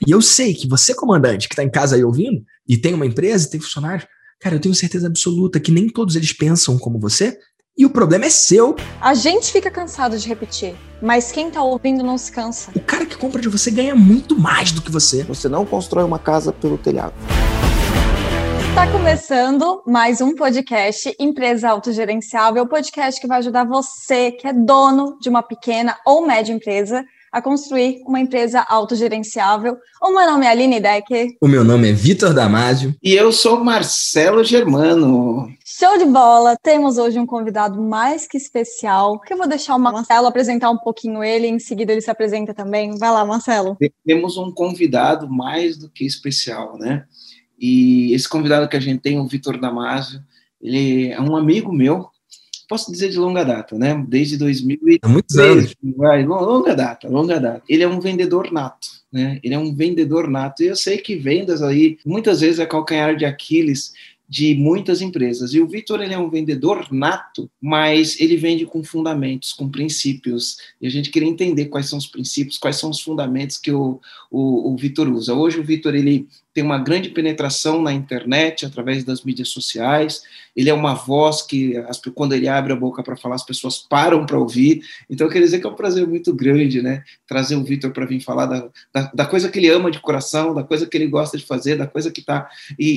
E eu sei que você, comandante, que está em casa aí ouvindo, e tem uma empresa, e tem funcionários, cara, eu tenho certeza absoluta que nem todos eles pensam como você, e o problema é seu. A gente fica cansado de repetir, mas quem tá ouvindo não se cansa. O cara que compra de você ganha muito mais do que você. Você não constrói uma casa pelo telhado. Está começando mais um podcast Empresa Autogerenciável, podcast que vai ajudar você, que é dono de uma pequena ou média empresa, a construir uma empresa autogerenciável. O meu nome é Aline Decker. O meu nome é Vitor Damasio. E eu sou Marcelo Germano. Show de bola! Temos hoje um convidado mais que especial, que eu vou deixar o Marcelo apresentar um pouquinho ele, em seguida ele se apresenta também. Vai lá, Marcelo. Temos um convidado mais do que especial, né? E esse convidado que a gente tem, o Vitor Damasio, ele é um amigo meu, posso dizer de longa data, né? Desde 2013. Há muitos anos. Longa data. Ele é um vendedor nato, né? Ele é um vendedor nato. E eu sei que vendas aí, muitas vezes, é calcanhar de Aquiles de muitas empresas. E o Vitor, ele é um vendedor nato, mas ele vende com fundamentos, com princípios. E a gente queria entender quais são os princípios, quais são os fundamentos que o Vitor usa. Hoje o Vitor, ele tem uma grande penetração na internet, através das mídias sociais. Ele é uma voz que, quando ele abre a boca para falar, as pessoas param para ouvir. Então, eu queria dizer que é um prazer muito grande, né? Trazer o Vitor para vir falar da coisa que ele ama de coração, da coisa que ele gosta de fazer, da coisa que está...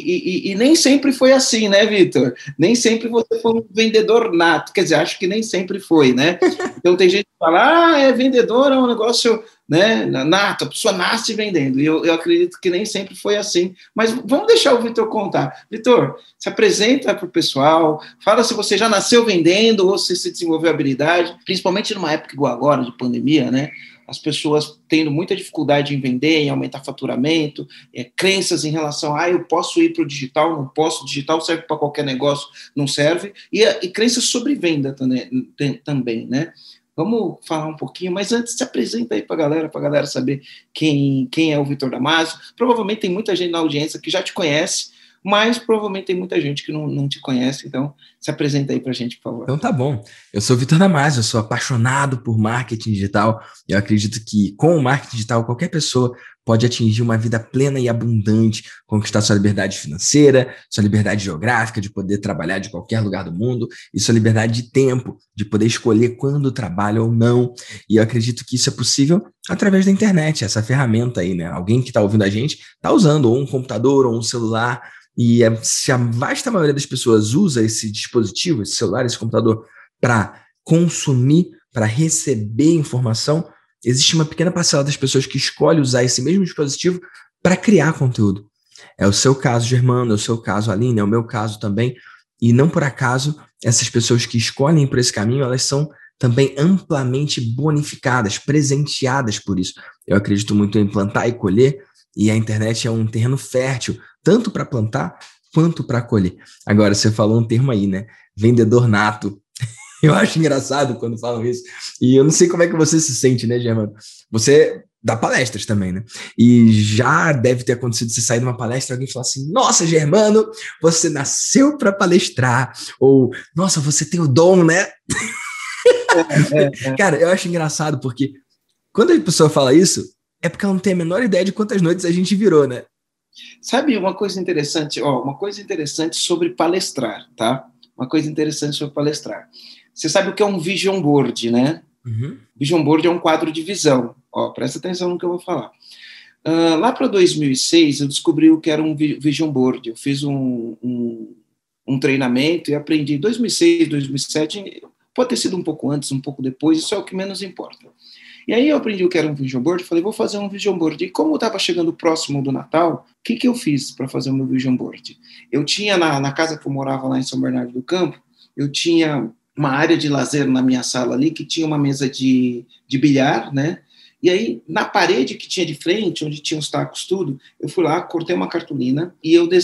E nem sempre foi assim, né, Vitor? Nem sempre você foi um vendedor nato. Quer dizer, acho que nem sempre foi, né? Então, tem gente que fala, é vendedor, é um negócio... né, nato, a pessoa nasce vendendo, e eu acredito que nem sempre foi assim, mas vamos deixar o Vitor contar. Vitor, se apresenta para o pessoal, fala se você já nasceu vendendo ou se desenvolveu habilidade, principalmente numa época igual agora, de pandemia, né, as pessoas tendo muita dificuldade em vender, em aumentar faturamento, crenças em relação a eu posso ir para o digital, não posso, digital serve para qualquer negócio, não serve, e crenças sobre venda também, né? Vamos falar um pouquinho, mas antes se apresenta aí para a galera saber quem é o Vitor Damasio. Provavelmente tem muita gente na audiência que já te conhece, mas provavelmente tem muita gente que não te conhece, então se apresenta aí para a gente, por favor. Então tá bom, eu sou o Vitor Damasio, eu sou apaixonado por marketing digital, e eu acredito que com o marketing digital qualquer pessoa pode atingir uma vida plena e abundante, conquistar sua liberdade financeira, sua liberdade geográfica, de poder trabalhar de qualquer lugar do mundo, e sua liberdade de tempo, de poder escolher quando trabalha ou não. E eu acredito que isso é possível através da internet, essa ferramenta aí, né? Alguém que está ouvindo a gente está usando ou um computador ou um celular, e se a vasta maioria das pessoas usa esse dispositivo, esse celular, esse computador, para consumir, para receber informação, existe uma pequena parcela das pessoas que escolhe usar esse mesmo dispositivo para criar conteúdo. É o seu caso, Germano, é o seu caso, Aline, é o meu caso também. E não por acaso, essas pessoas que escolhem por esse caminho, elas são também amplamente bonificadas, presenteadas por isso. Eu acredito muito em plantar e colher, e a internet é um terreno fértil, tanto para plantar quanto para colher. Agora, você falou um termo aí, né? Vendedor nato. Eu acho engraçado quando falam isso. E eu não sei como é que você se sente, né, Germano? Você dá palestras também, né? E já deve ter acontecido você sair de uma palestra e alguém falar assim, nossa, Germano, você nasceu para palestrar. Ou, nossa, você tem o dom, né? Cara, eu acho engraçado porque quando a pessoa fala isso, é porque ela não tem a menor ideia de quantas noites a gente virou, né? Sabe uma coisa interessante? Uma coisa interessante sobre palestrar, tá? Uma coisa interessante sobre palestrar. Você sabe o que é um vision board, né? Uhum. Vision board é um quadro de visão. Presta atenção no que eu vou falar. Lá para 2006, eu descobri o que era um vision board. Eu fiz um treinamento e aprendi. 2006, 2007, pode ter sido um pouco antes, um pouco depois, isso é o que menos importa. E aí eu aprendi o que era um vision board, falei, vou fazer um vision board. E como estava chegando próximo do Natal, o que eu fiz para fazer o meu vision board? Eu tinha, na casa que eu morava lá em São Bernardo do Campo, eu tinha uma área de lazer na minha sala ali, que tinha uma mesa de bilhar, né? E aí, na parede que tinha de frente, onde tinha os tacos, tudo, eu fui lá, cortei uma cartolina e eu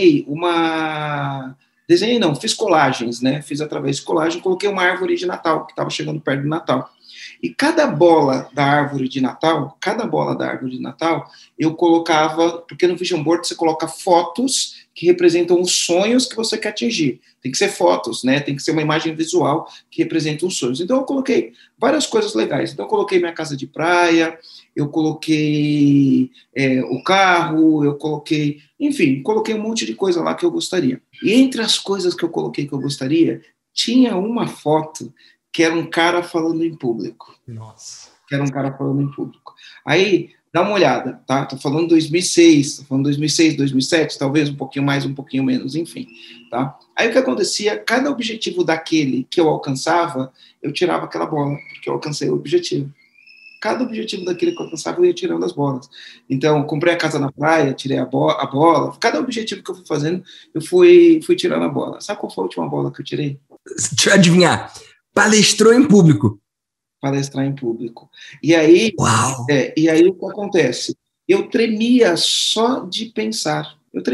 fiz colagens, né? Fiz através de colagem, coloquei uma árvore de Natal, que estava chegando perto do Natal. E cada bola da árvore de Natal, eu colocava, porque no Vision Board você coloca fotos que representam os sonhos que você quer atingir. Tem que ser fotos, né? Tem que ser uma imagem visual que representa os sonhos. Então, eu coloquei várias coisas legais. Então, eu coloquei minha casa de praia, eu coloquei o carro, eu coloquei... Enfim, coloquei um monte de coisa lá que eu gostaria. E entre as coisas que eu coloquei que eu gostaria, tinha uma foto que era um cara falando em público. Nossa. Que era um cara falando em público. Aí, dá uma olhada, tá? Tô falando 2006, tô falando 2006, 2007, talvez um pouquinho mais, um pouquinho menos, enfim, tá? Aí o que acontecia, cada objetivo daquele que eu alcançava, eu tirava aquela bola, porque eu alcancei o objetivo. Cada objetivo daquele que eu alcançava, eu ia tirando as bolas. Então, comprei a casa na praia, tirei a bola. Cada objetivo que eu fui fazendo, eu fui tirando a bola. Sabe qual foi a última bola que eu tirei? Deixa eu adivinhar. Palestrou em público. Palestrar em público. E aí o que acontece? Eu tremia só de pensar.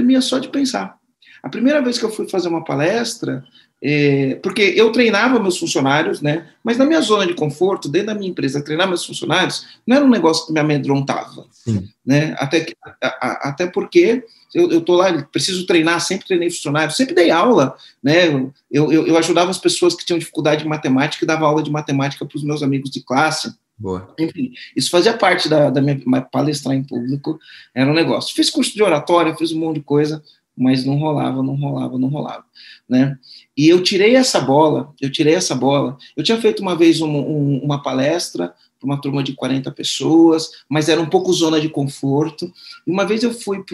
A primeira vez que eu fui fazer uma palestra, porque eu treinava meus funcionários, né? Mas na minha zona de conforto, dentro da minha empresa, treinar meus funcionários não era um negócio que me amedrontava, né? Até porque eu estou lá, preciso treinar, sempre treinei funcionários, sempre dei aula, né? Eu ajudava as pessoas que tinham dificuldade em matemática e dava aula de matemática para os meus amigos de classe. Boa. Enfim, isso fazia parte da minha palestrar em público, era um negócio. Fiz curso de oratória, fiz um monte de coisa, mas não rolava, né? E eu tirei essa bola, eu tinha feito uma vez uma palestra para uma turma de 40 pessoas, mas era um pouco zona de conforto, e uma vez eu fui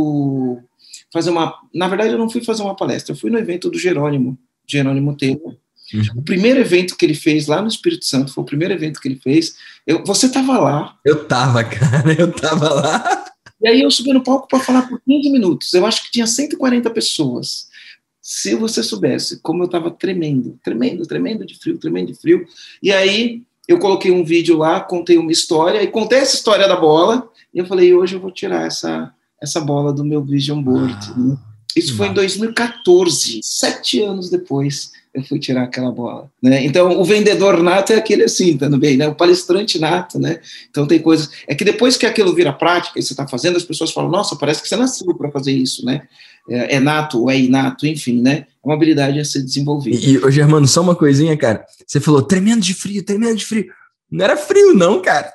na verdade eu não fui fazer uma palestra, eu fui no evento do Jerônimo Tempo. O primeiro evento que ele fez lá no Espírito Santo, foi o primeiro evento que ele fez, você estava lá. Eu tava lá. E aí eu subi no palco para falar por 15 minutos. Eu acho que tinha 140 pessoas. Se você soubesse como eu estava tremendo de frio. E aí eu coloquei um vídeo lá, contei uma história, e contei essa história da bola, e eu falei, hoje eu vou tirar essa bola do meu Vision Board. Isso foi em 2014, 7 anos depois eu fui tirar aquela bola, né? Então, o vendedor nato é aquele assim, tá bem, né? O palestrante nato, né? Então, tem coisas... É que depois que aquilo vira prática e você está fazendo, as pessoas falam, nossa, parece que você nasceu para fazer isso, né? É nato ou é inato, enfim, né? É uma habilidade a ser desenvolvida. Ô, Germano, só uma coisinha, cara. Você falou, tremendo de frio. Não era frio, não, cara.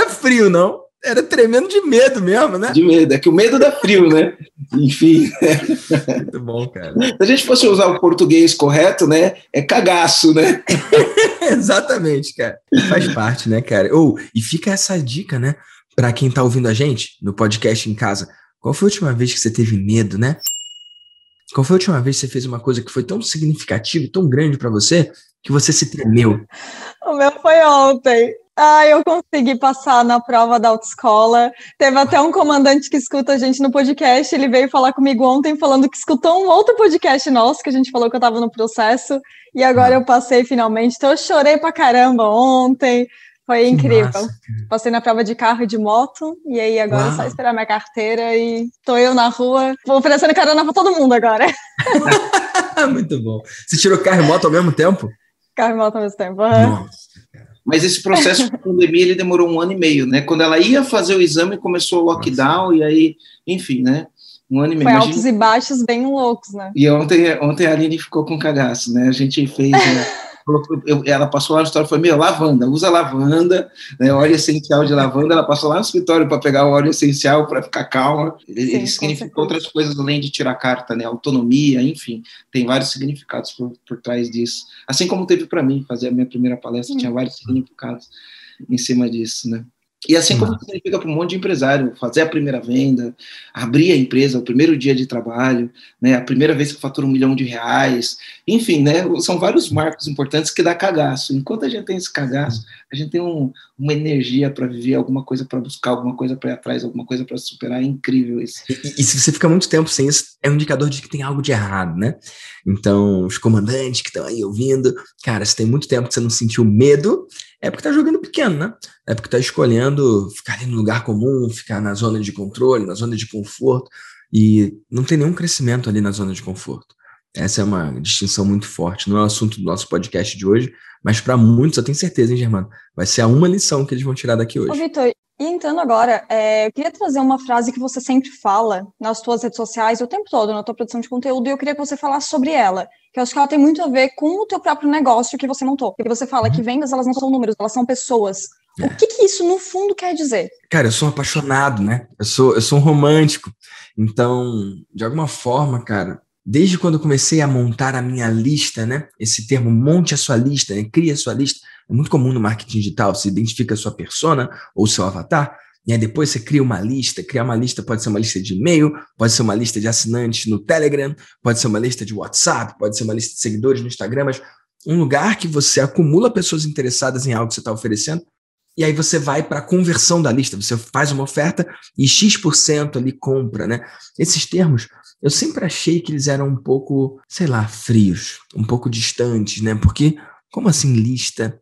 Era tremendo de medo mesmo, né? De medo, é que o medo dá frio, né? Enfim. Muito bom, cara. Se a gente fosse usar o português correto, né? É cagaço, né? Exatamente, cara. Faz parte, né, cara? E fica essa dica, né? Pra quem tá ouvindo a gente no podcast em casa. Qual foi a última vez que você teve medo, né? Qual foi a última vez que você fez uma coisa que foi tão significativa e tão grande pra você que você se tremeu? O meu foi ontem. Eu consegui passar na prova da autoescola. Teve até um comandante que escuta a gente no podcast, ele veio falar comigo ontem falando que escutou um outro podcast nosso, que a gente falou que eu estava no processo, e agora eu passei finalmente. Então eu chorei pra caramba ontem, foi incrível. Massa, passei na prova de carro e de moto, e aí agora é só esperar minha carteira e tô eu na rua, vou oferecendo carona pra todo mundo agora. Muito bom. Você tirou carro e moto ao mesmo tempo? Carro e moto ao mesmo tempo. Nossa. Mas esse processo de pandemia, ele demorou 1 ano e meio, né? Quando ela ia fazer o exame, começou o lockdown, e aí, enfim, né? 1 ano e meio. Foi altos e baixos bem loucos, né? E ontem a Aline ficou com cagaço, né? A gente fez... ela passou lá no escritório e falou, lavanda, usa lavanda, né, óleo essencial de lavanda. Ela passou lá no escritório para pegar o óleo essencial para ficar calma. Ele significa outras coisas além de tirar a carta, né? Autonomia, enfim, tem vários significados por trás disso. Assim como teve para mim fazer a minha primeira palestra, tinha vários significados em cima disso, né? E assim como significa para um monte de empresário, fazer a primeira venda, abrir a empresa, o primeiro dia de trabalho, né, a primeira vez que fatura R$1 milhão, enfim, né, são vários marcos importantes que dá cagaço. Enquanto a gente tem esse cagaço, a gente tem uma energia para viver alguma coisa, para buscar alguma coisa, para ir atrás, alguma coisa para superar. É incrível isso. E se você fica muito tempo sem isso, é um indicador de que tem algo de errado, né? Então, os comandantes que estão aí ouvindo, cara, se tem muito tempo que você não sentiu medo, é porque tá jogando pequeno, né? É porque tá escolhendo ficar ali no lugar comum, ficar na zona de controle, na zona de conforto, e não tem nenhum crescimento ali na zona de conforto. Essa é uma distinção muito forte. Não é o assunto do nosso podcast de hoje, mas para muitos, eu tenho certeza, hein, Germano? Vai ser uma lição que eles vão tirar daqui hoje. Ô, Vitor, E entrando agora, eu queria trazer uma frase que você sempre fala nas suas redes sociais o tempo todo, na tua produção de conteúdo, e eu queria que você falasse sobre ela, que eu acho que ela tem muito a ver com o teu próprio negócio que você montou. Porque você fala que vendas, elas não são números, elas são pessoas. O que isso, no fundo, quer dizer? Cara, eu sou um apaixonado, né? Eu sou um romântico. Então, de alguma forma, cara, desde quando eu comecei a montar a minha lista, né? Esse termo, monte a sua lista, né? Cria a sua lista. É muito comum no marketing digital, você identifica a sua persona ou seu avatar, e aí depois você cria uma lista. Criar uma lista pode ser uma lista de e-mail, pode ser uma lista de assinantes no Telegram, pode ser uma lista de WhatsApp, pode ser uma lista de seguidores no Instagram, mas um lugar que você acumula pessoas interessadas em algo que você está oferecendo, e aí você vai para a conversão da lista, você faz uma oferta e X% ali compra, né? Esses termos, eu sempre achei que eles eram um pouco, sei lá, frios, um pouco distantes, né? Porque, como assim lista?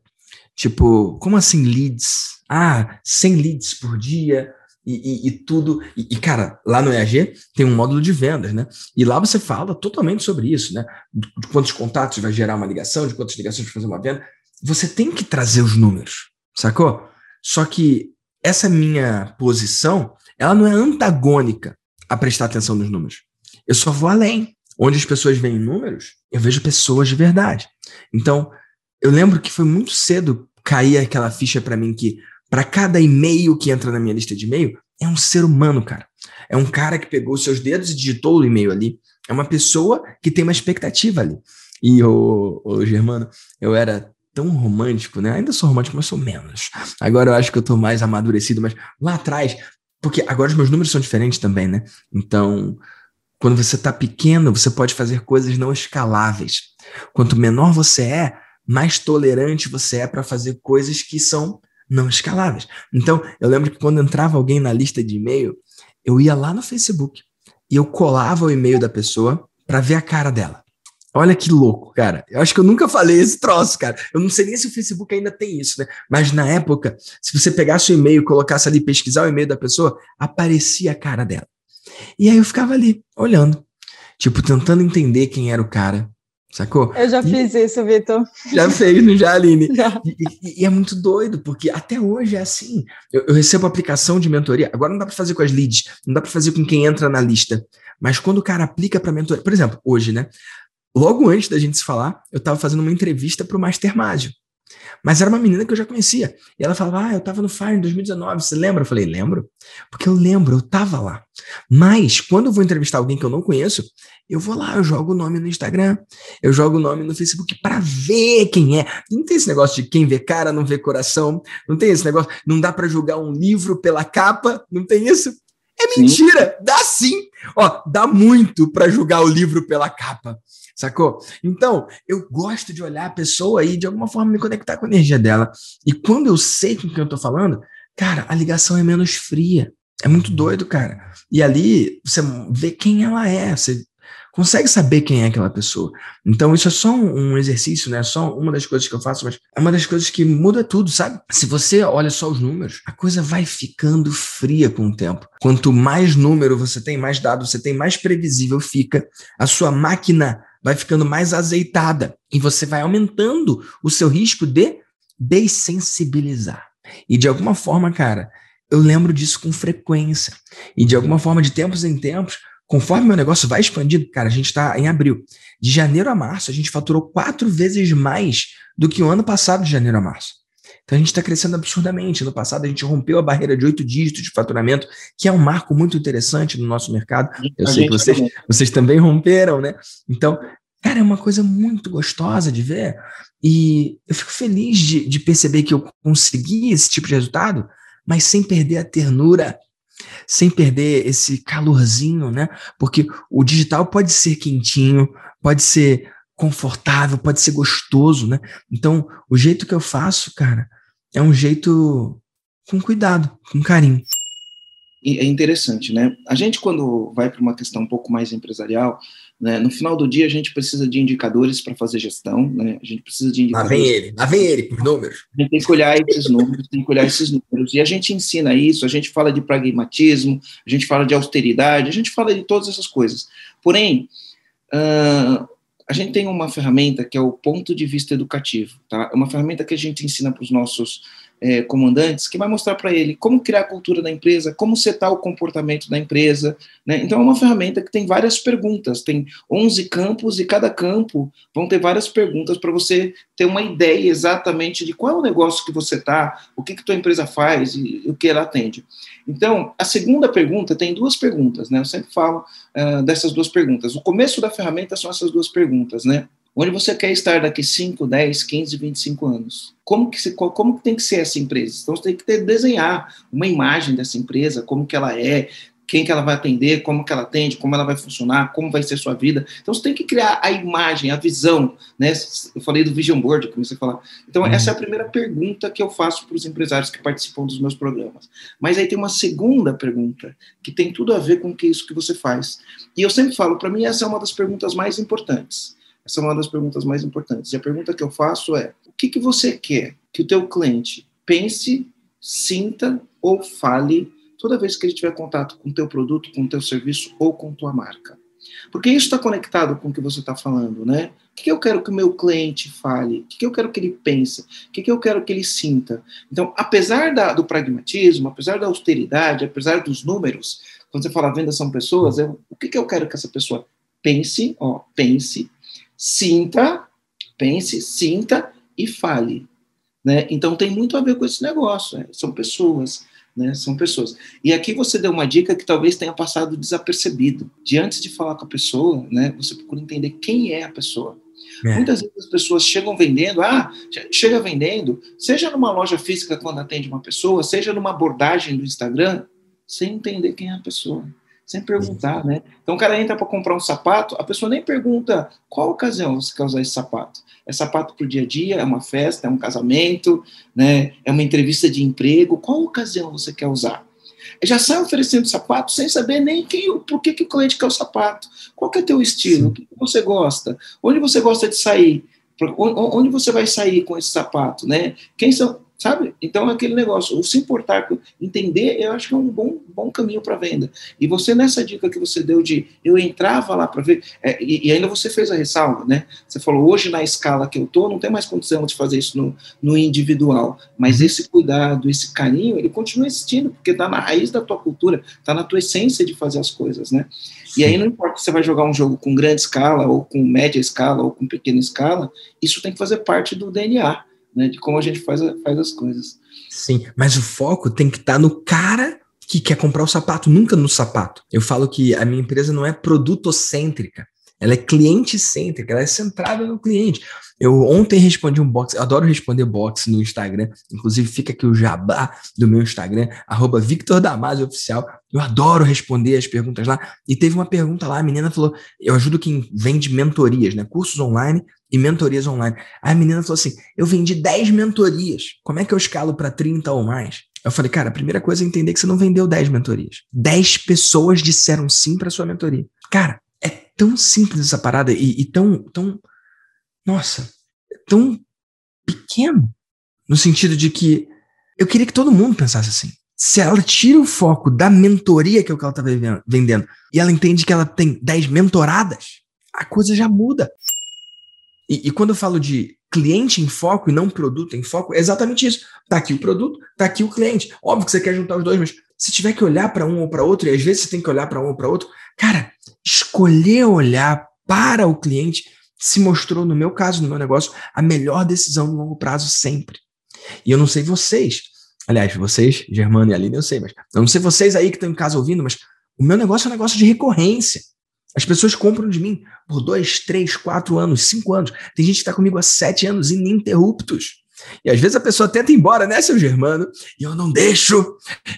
Tipo, como assim leads? 100 leads por dia e tudo. E, cara, lá no EAG tem um módulo de vendas, né? E lá você fala totalmente sobre isso, né? De quantos contatos vai gerar uma ligação, de quantas ligações vai fazer uma venda. Você tem que trazer os números, sacou? Só que essa minha posição, ela não é antagônica a prestar atenção nos números. Eu só vou além. Onde as pessoas veem números, eu vejo pessoas de verdade. Então, eu lembro que foi muito cedo cair aquela ficha para mim que para cada e-mail que entra na minha lista de e-mail, é um ser humano, cara. É um cara que pegou os seus dedos e digitou o e-mail ali. É uma pessoa que tem uma expectativa ali. E, Germano, eu era tão romântico, né? Ainda sou romântico, mas sou menos. Agora eu acho que eu tô mais amadurecido, mas lá atrás, porque agora os meus números são diferentes também, né? Então, quando você tá pequeno, você pode fazer coisas não escaláveis. Quanto menor você é, mais tolerante você é para fazer coisas que são não escaláveis. Então, eu lembro que quando entrava alguém na lista de e-mail, eu ia lá no Facebook e eu colava o e-mail da pessoa para ver a cara dela. Olha que louco, cara. Eu acho que eu nunca falei esse troço, cara. Eu não sei nem se o Facebook ainda tem isso, né? Mas na época, se você pegasse o e-mail e colocasse ali, pesquisar o e-mail da pessoa, aparecia a cara dela. E aí eu ficava ali, olhando, tipo, tentando entender quem era o cara, sacou? Eu já fiz isso, Vitor. Já fez, não já, Aline? Já. E é muito doido, porque até hoje é assim. Eu recebo aplicação de mentoria, agora não dá para fazer com as leads, não dá para fazer com quem entra na lista, mas quando o cara aplica para mentoria, por exemplo, hoje, né? Logo antes da gente se falar, eu estava fazendo uma entrevista para o Master Mágio. Mas era uma menina que eu já conhecia. E ela falava, eu estava no Fire em 2019, você lembra? Eu falei, lembro. Porque eu lembro, eu estava lá. Mas, quando eu vou entrevistar alguém que eu não conheço, eu vou lá, eu jogo o nome no Instagram, eu jogo o nome no Facebook para ver quem é. Não tem esse negócio de quem vê cara, não vê coração. Não tem esse negócio, não dá para julgar um livro pela capa, não tem isso. É mentira, sim. Dá sim. Dá muito para julgar o livro pela capa, sacou? Então, eu gosto de olhar a pessoa e de alguma forma me conectar com a energia dela. E quando eu sei com quem eu tô falando, cara, a ligação é menos fria. É muito doido, cara. E ali você vê quem ela é, você consegue saber quem é aquela pessoa. Então isso é só um exercício, né? Só uma das coisas que eu faço, mas é uma das coisas que muda tudo, sabe? Se você olha só os números, a coisa vai ficando fria com o tempo. Quanto mais número você tem, mais dados você tem, mais previsível fica. A sua máquina vai ficando mais azeitada e você vai aumentando o seu risco de dessensibilizar. E de alguma forma, cara, eu lembro disso com frequência. E de alguma forma, de tempos em tempos, conforme meu negócio vai expandindo, cara, a gente está em abril. De janeiro a março, a gente faturou 4 vezes mais do que o ano passado de janeiro a março. Então a gente está crescendo absurdamente. No passado a gente rompeu a barreira de 8 dígitos de faturamento, que é um marco muito interessante no nosso mercado. Eu sei que vocês também romperam, né? Então, cara, é uma coisa muito gostosa de ver. E eu fico feliz de perceber que eu consegui esse tipo de resultado, mas sem perder a ternura, sem perder esse calorzinho, né? Porque o digital pode ser quentinho, pode ser confortável, pode ser gostoso, né? Então, o jeito que eu faço, cara, é um jeito com cuidado, com carinho. E é interessante, né? A gente, quando vai para uma questão um pouco mais empresarial, né, no final do dia a gente precisa de indicadores para fazer gestão, né? A gente precisa de indicadores. Lá vem ele, por números. A gente tem que olhar esses números, e a gente ensina isso, a gente fala de pragmatismo, a gente fala de austeridade, a gente fala de todas essas coisas. Porém, a gente tem uma ferramenta que é o ponto de vista educativo, tá? É uma ferramenta que a gente ensina para os nossos comandantes que vai mostrar para ele como criar a cultura da empresa, como setar o comportamento da empresa, né? Então é uma ferramenta que tem várias perguntas, tem 11 campos e cada campo vão ter várias perguntas para você ter uma ideia exatamente de qual é o negócio que você está, o que tua empresa faz e o que ela atende. Então, a segunda pergunta tem 2 perguntas, né? Eu sempre falo dessas 2 perguntas. O começo da ferramenta são essas 2 perguntas, né? Onde você quer estar daqui 5, 10, 15, 25 anos? Como que tem que ser essa empresa? Então, você tem que desenhar uma imagem dessa empresa, como que ela é, quem que ela vai atender, como que ela atende, como ela vai funcionar, como vai ser sua vida. Então, você tem que criar a imagem, a visão, né? Eu falei do Vision Board, como você falar. Então, essa é a primeira pergunta que eu faço para os empresários que participam dos meus programas. Mas aí tem uma segunda pergunta, que tem tudo a ver com isso que você faz. E eu sempre falo, para mim, essa é uma das perguntas mais importantes. Essa é uma das perguntas mais importantes. E a pergunta que eu faço é, o que você quer que o teu cliente pense, sinta ou fale toda vez que ele tiver contato com o teu produto, com o teu serviço ou com tua marca? Porque isso está conectado com o que você está falando, né? O que eu quero que o meu cliente fale? O que eu quero que ele pense? O que eu quero que ele sinta? Então, apesar do pragmatismo, apesar da austeridade, apesar dos números, quando você fala venda são pessoas, o que eu quero que essa pessoa pense, sinta e fale, né? Então tem muito a ver com esse negócio, né? São pessoas, né? São pessoas. E aqui você deu uma dica que talvez tenha passado desapercebido. De antes de falar com a pessoa, né? Você procura entender quem é a pessoa. Muitas vezes as pessoas chega vendendo, seja numa loja física quando atende uma pessoa, seja numa abordagem do Instagram, sem entender quem é a pessoa. Sem perguntar, né? Então o cara entra para comprar um sapato, a pessoa nem pergunta qual ocasião você quer usar esse sapato. É sapato para o dia a dia, é uma festa, é um casamento, né? É uma entrevista de emprego, qual ocasião você quer usar? Já sai oferecendo sapato sem saber nem por que o cliente quer o sapato. Qual que é o teu estilo? Sim. O que você gosta? Onde você gosta de sair? Onde você vai sair com esse sapato, né? Quem são... Sabe? Então, aquele negócio, o se importar, entender, eu acho que é um bom caminho para venda. E você, nessa dica que você deu de eu entrava lá para ver, e ainda você fez a ressalva, né? Você falou, hoje na escala que eu estou, não tem mais condição de fazer isso no individual, mas esse cuidado, esse carinho, ele continua existindo, porque está na raiz da tua cultura, está na tua essência de fazer as coisas, né? Sim. E aí não importa se você vai jogar um jogo com grande escala, ou com média escala, ou com pequena escala, isso tem que fazer parte do DNA, né, de como a gente faz as coisas. Sim, mas o foco tem que estar no cara que quer comprar o sapato, nunca no sapato. Eu falo que a minha empresa não é produtocêntrica, ela é cliente-cêntrica, ela é centrada no cliente. Eu ontem respondi um box, eu adoro responder box no Instagram, inclusive fica aqui o jabá do meu Instagram, @VictorDamasioOficial. Eu adoro responder as perguntas lá. E teve uma pergunta lá, a menina falou, eu ajudo quem vende mentorias, né, cursos online e mentorias online. Aí a menina falou assim, eu vendi 10 mentorias, como é que eu escalo para 30 ou mais? Eu falei, cara, a primeira coisa é entender que você não vendeu 10 mentorias. 10 pessoas disseram sim para sua mentoria. Cara, é tão simples essa parada e tão nossa, tão pequeno, no sentido de que eu queria que todo mundo pensasse assim. Se ela tira o foco da mentoria, que é o que ela está vendendo, e ela entende que ela tem 10 mentoradas, a coisa já muda. E quando eu falo de cliente em foco e não produto em foco, é exatamente isso. Tá aqui o produto, tá aqui o cliente. Óbvio que você quer juntar os dois, mas se tiver que olhar para um ou para outro, e às vezes você tem que olhar para um ou para outro, cara, escolher olhar para o cliente se mostrou, no meu caso, no meu negócio, a melhor decisão no longo prazo sempre. E eu não sei vocês, aliás, vocês, Germano e Aline, eu sei, mas eu não sei vocês aí que estão em casa ouvindo, mas o meu negócio é um negócio de recorrência. As pessoas compram de mim por 2, 3, 4 anos, 5 anos. Tem gente que está comigo há 7 anos ininterruptos. E às vezes a pessoa tenta ir embora, né, seu Germano? E eu não deixo,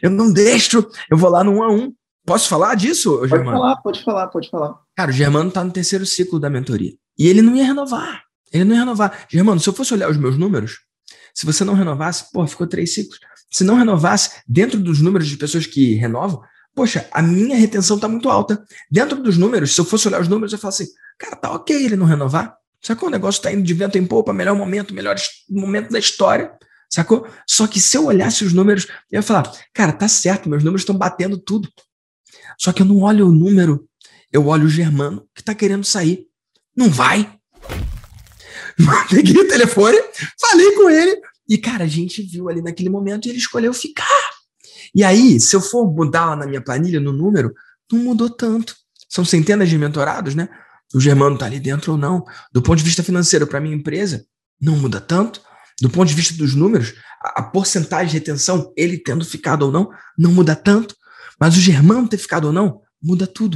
eu vou lá no 1 a 1. Posso falar disso, Germano? Pode falar. Cara, o Germano está no 3º ciclo da mentoria. E ele não ia renovar. Germano, se eu fosse olhar os meus números, se você não renovasse, ficou 3 ciclos. Se não renovasse, dentro dos números de pessoas que renovam, poxa, a minha retenção está muito alta. Dentro dos números, se eu fosse olhar os números, eu falo assim, cara, tá ok ele não renovar. Sacou? O negócio está indo de vento em popa, melhor momento da história. Sacou? Só que se eu olhasse os números, eu ia falar, cara, tá certo, meus números estão batendo tudo. Só que eu não olho o número, eu olho o Germano que está querendo sair. Não vai. Peguei o telefone, falei com ele E, cara, a gente viu ali naquele momento e ele escolheu ficar. E aí, se eu for mudar lá na minha planilha, no número, não mudou tanto. São centenas de mentorados, né? O Germano tá ali dentro ou não. Do ponto de vista financeiro, para minha empresa, não muda tanto. Do ponto de vista dos números, a porcentagem de retenção, ele tendo ficado ou não muda tanto. Mas o Germano ter ficado ou não, muda tudo.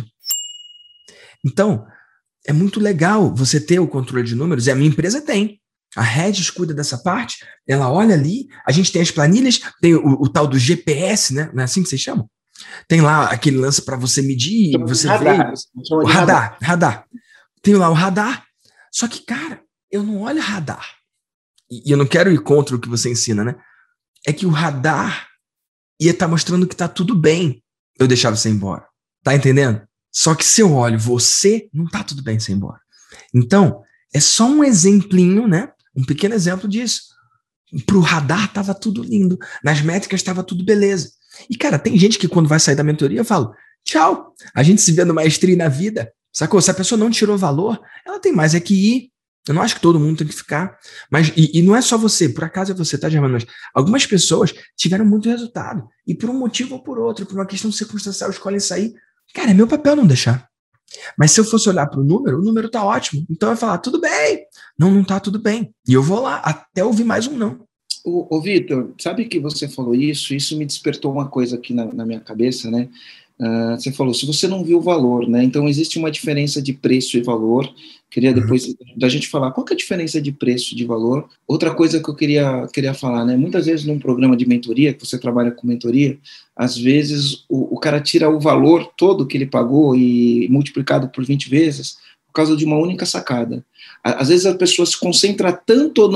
Então, é muito legal você ter o controle de números, e a minha empresa tem. A Regis cuida dessa parte, ela olha ali, a gente tem as planilhas, tem o tal do GPS, né? Não é assim que vocês chamam? Tem lá aquele lance para você medir, você radar, vê o radar. Tem lá o radar. Só que, cara, eu não olho radar. E eu não quero ir contra o que você ensina, né? É que o radar ia estar mostrando que tá tudo bem eu deixar você ir embora. Tá entendendo? Só que se eu olho você, não tá tudo bem você ir embora. Então, é só um exemplinho, né? Um pequeno exemplo disso. Pro radar tava tudo lindo. Nas métricas tava tudo beleza. E, cara, tem gente que quando vai sair da mentoria, eu falo, tchau, a gente se vê no maestria na vida, sacou? Se a pessoa não tirou valor, ela tem mais é que ir. Eu não acho que todo mundo tem que ficar. Mas, e não é só você, por acaso é você, tá, Germano? Mas algumas pessoas tiveram muito resultado. E por um motivo ou por outro, por uma questão circunstancial, escolhem sair. Cara, é meu papel não deixar. Mas se eu fosse olhar para o número tá ótimo. Então eu ia falar, tudo bem. Não tá tudo bem. E eu vou lá, até ouvir mais um não. Ô Vitor, sabe que você falou isso me despertou uma coisa aqui na minha cabeça, né? Você falou, se você não viu o valor, né? Então existe uma diferença de preço e valor. Queria depois da gente falar qual que é a diferença de preço e de valor. Outra coisa que eu queria falar, né? Muitas vezes num programa de mentoria, que você trabalha com mentoria, às vezes o cara tira o valor todo que ele pagou e multiplicado por 20 vezes por causa de uma única sacada. Às vezes a pessoa se concentra tanto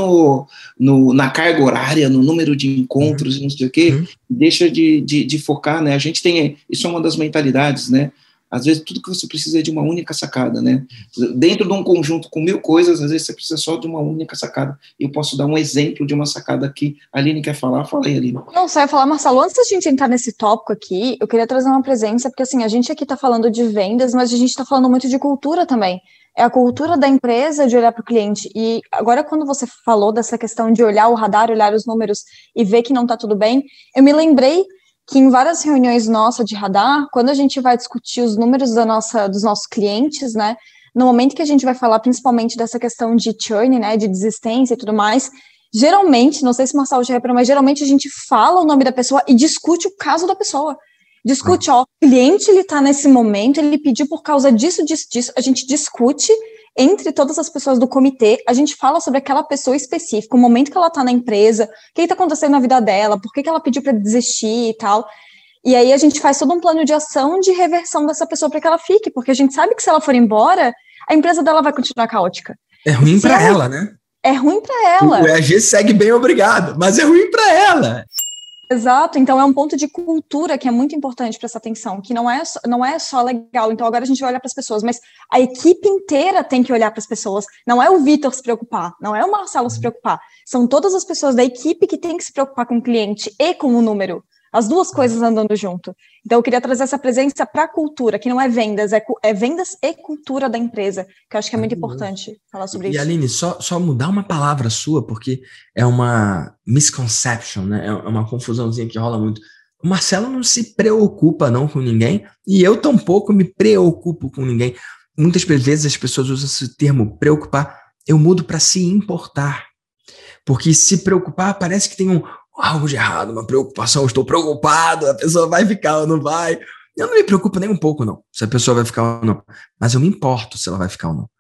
na carga horária, no número de encontros e não sei o quê, deixa de focar, né? A gente tem, isso é uma das mentalidades, né? Às vezes tudo que você precisa é de uma única sacada, né? Dentro de um conjunto com 1000 coisas, às vezes você precisa só de uma única sacada. E eu posso dar um exemplo de uma sacada que a Aline quer falar. Fala aí, Aline. Não, só ia falar, Marcelo, antes da gente entrar nesse tópico aqui, eu queria trazer uma presença, porque assim, a gente aqui tá falando de vendas, mas a gente tá falando muito de cultura também. É a cultura da empresa de olhar para o cliente. E agora, quando você falou dessa questão de olhar o radar, olhar os números e ver que não está tudo bem, eu me lembrei que em várias reuniões nossas de radar, quando a gente vai discutir os números dos nossos clientes, né, no momento que a gente vai falar principalmente dessa questão de churn, né, de desistência e tudo mais, geralmente, não sei se o Marcelo já reparou, mas geralmente a gente fala o nome da pessoa e discute o caso da pessoa. Discute, ó, o cliente, ele tá nesse momento, ele pediu por causa disso, a gente discute entre todas as pessoas do comitê, a gente fala sobre aquela pessoa específica, o momento que ela tá na empresa, o que tá acontecendo na vida dela, por que ela pediu para desistir e tal, e aí a gente faz todo um plano de ação de reversão dessa pessoa para que ela fique, porque a gente sabe que se ela for embora, a empresa dela vai continuar caótica. É ruim para ela, né? É ruim para ela. O EAG segue bem, obrigado, mas é ruim para ela. Exato, então é um ponto de cultura que é muito importante prestar atenção, que não é só legal, então agora a gente vai olhar para as pessoas, mas a equipe inteira tem que olhar para as pessoas, não é o Vitor se preocupar, não é o Marcelo se preocupar, são todas as pessoas da equipe que tem que se preocupar com o cliente e com o número, as duas coisas andando junto. Então eu queria trazer essa presença para a cultura, que não é vendas, é vendas e cultura da empresa, que eu acho que é muito importante falar sobre isso. E Aline, só mudar uma palavra sua, porque é uma misconception, né? É uma confusãozinha que rola muito. O Marcelo não se preocupa não com ninguém, e eu tampouco me preocupo com ninguém. Muitas vezes as pessoas usam esse termo preocupar, eu mudo para se importar. Porque se preocupar parece que tem algo de errado, uma preocupação, estou preocupado, a pessoa vai ficar ou não vai. Eu não me preocupo nem um pouco, não, se a pessoa vai ficar ou não. Mas eu me importo se ela vai ficar ou não.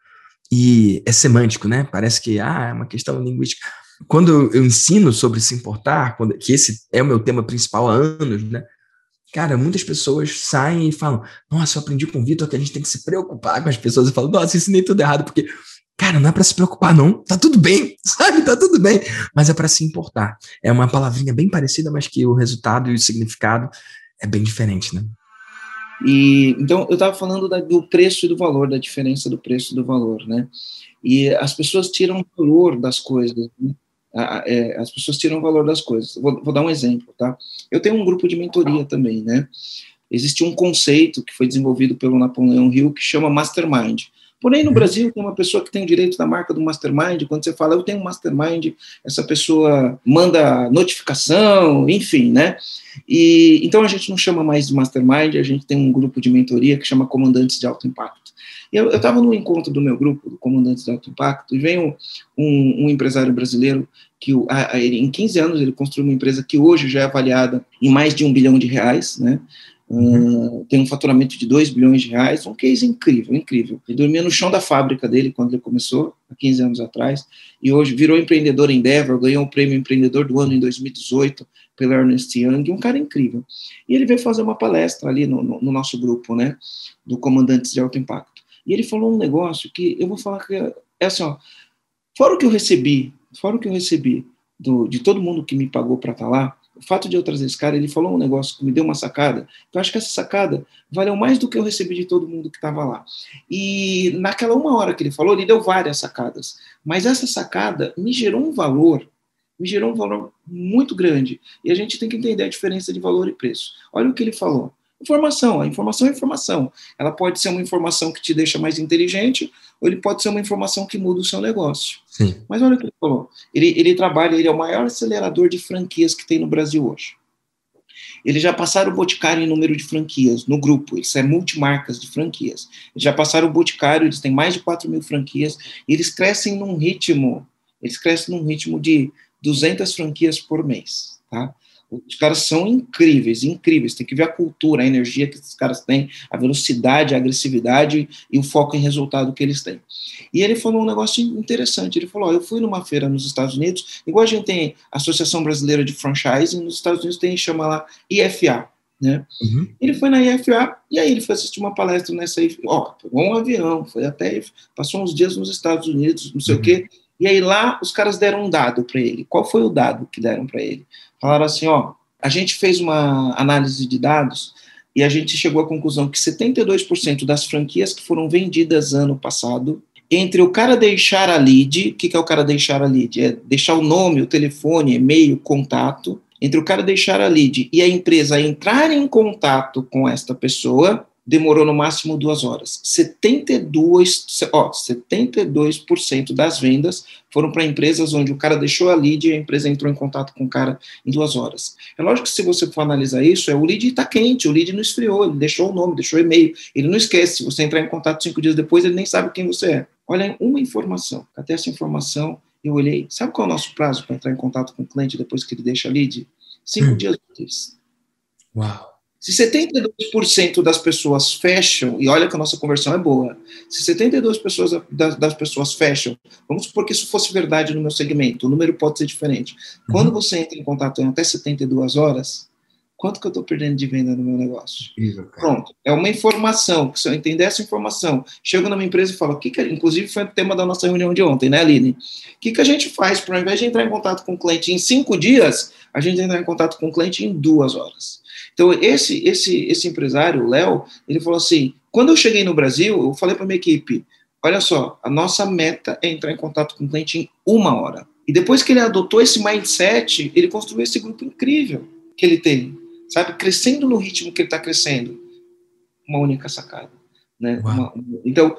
E é semântico, né? Parece que é uma questão linguística. Quando eu ensino sobre se importar, que esse é o meu tema principal há anos, né? Cara, muitas pessoas saem e falam, nossa, eu aprendi com o Vitor que a gente tem que se preocupar com as pessoas. Eu falo, nossa, ensinei tudo errado, porque... Cara, não é para se preocupar, não. Tá tudo bem, sabe? Tá tudo bem. Mas é para se importar. É uma palavrinha bem parecida, mas que o resultado e o significado é bem diferente, né? E, então, eu estava falando do preço e do valor, da diferença do preço e do valor, né? E as pessoas tiram o valor das coisas, né? As pessoas tiram o valor das coisas. Vou dar um exemplo, tá? Eu tenho um grupo de mentoria também, né? Existe um conceito que foi desenvolvido pelo Napoleão Hill que chama Mastermind. Porém, no Brasil, tem uma pessoa que tem o direito da marca do Mastermind. Quando você fala, eu tenho um Mastermind, essa pessoa manda notificação, enfim, né? E então a gente não chama mais de Mastermind, a gente tem um grupo de mentoria que chama Comandantes de Alto Impacto. E eu estava no encontro do meu grupo, do Comandantes de Alto Impacto, e veio um empresário brasileiro que em 15 anos ele construiu uma empresa que hoje já é avaliada em mais de R$1 bilhão, né? Tem um faturamento de R$2 bilhões, um case incrível, incrível. Ele dormia no chão da fábrica dele quando ele começou, há 15 anos atrás, e hoje virou empreendedor Endeavor, ganhou o prêmio Empreendedor do Ano em 2018 pela Ernst Young, um cara incrível. E ele veio fazer uma palestra ali no nosso grupo, né, do Comandantes de Alto Impacto. E ele falou um negócio que eu vou falar que é assim, ó, fora o que eu recebi de todo mundo que me pagou para estar lá, o fato de eu trazer esse cara, ele falou um negócio que me deu uma sacada, eu acho que essa sacada valeu mais do que eu recebi de todo mundo que estava lá. E naquela 1 hora que ele falou, ele deu várias sacadas, mas essa sacada me gerou um valor muito grande, e a gente tem que entender a diferença de valor e preço. Olha o que ele falou. A informação é informação. Ela pode ser uma informação que te deixa mais inteligente, ou ele pode ser uma informação que muda o seu negócio. Sim. Mas olha o que ele falou. Ele é o maior acelerador de franquias que tem no Brasil hoje. Eles já passaram o Boticário em número de franquias no grupo, eles são multimarcas de franquias. Eles já passaram o Boticário, eles têm mais de 4.000 franquias, e eles crescem num ritmo de 200 franquias por mês, tá? Os caras são incríveis, tem que ver a cultura, a energia que esses caras têm, a velocidade, a agressividade e o foco em resultado que eles têm. E ele falou um negócio interessante, ele falou, eu fui numa feira nos Estados Unidos, igual a gente tem a Associação Brasileira de Franchising, nos Estados Unidos chama lá IFA, né? Ele foi na IFA, e aí ele foi assistir uma palestra nessa IFA, pegou um avião, passou uns dias nos Estados Unidos, não sei o quê, e aí lá os caras deram um dado para ele. Qual foi o dado que deram para ele? Falaram assim, a gente fez uma análise de dados e a gente chegou à conclusão que 72% das franquias que foram vendidas ano passado, entre o cara deixar a lead, o que é o cara deixar a lead? É deixar o nome, o telefone, e-mail, contato, entre o cara deixar a lead e a empresa entrar em contato com esta pessoa, demorou no máximo 2 horas. 72% das vendas foram para empresas onde o cara deixou a lead e a empresa entrou em contato com o cara em 2 horas. É lógico que se você for analisar isso, o lead está quente, o lead não esfriou, ele deixou o nome, deixou o e-mail, ele não esquece, se você entrar em contato 5 dias depois, ele nem sabe quem você é. Olha, uma informação, até essa informação eu olhei, sabe qual é o nosso prazo para entrar em contato com o cliente depois que ele deixa a lead? 5 dias úteis. Uau! Se 72% das pessoas fecham, e olha que a nossa conversão é boa, se 72% das pessoas fecham, vamos supor que isso fosse verdade no meu segmento, o número pode ser diferente. Quando você entra em contato em até 72 horas, quanto que eu estou perdendo de venda no meu negócio? Pronto, é uma informação, que se eu entender essa informação, chego na minha empresa e falo, inclusive foi o tema da nossa reunião de ontem, né, Aline? O que a gente faz para, ao invés de entrar em contato com o cliente em 5 dias, a gente entrar em contato com o cliente em 2 horas? Então, esse empresário, o Léo, ele falou assim, quando eu cheguei no Brasil, eu falei para a minha equipe, olha só, a nossa meta é entrar em contato com o cliente em 1 hora. E depois que ele adotou esse mindset, ele construiu esse grupo incrível que ele tem, sabe? Crescendo no ritmo que ele está crescendo. Uma única sacada, né? Então,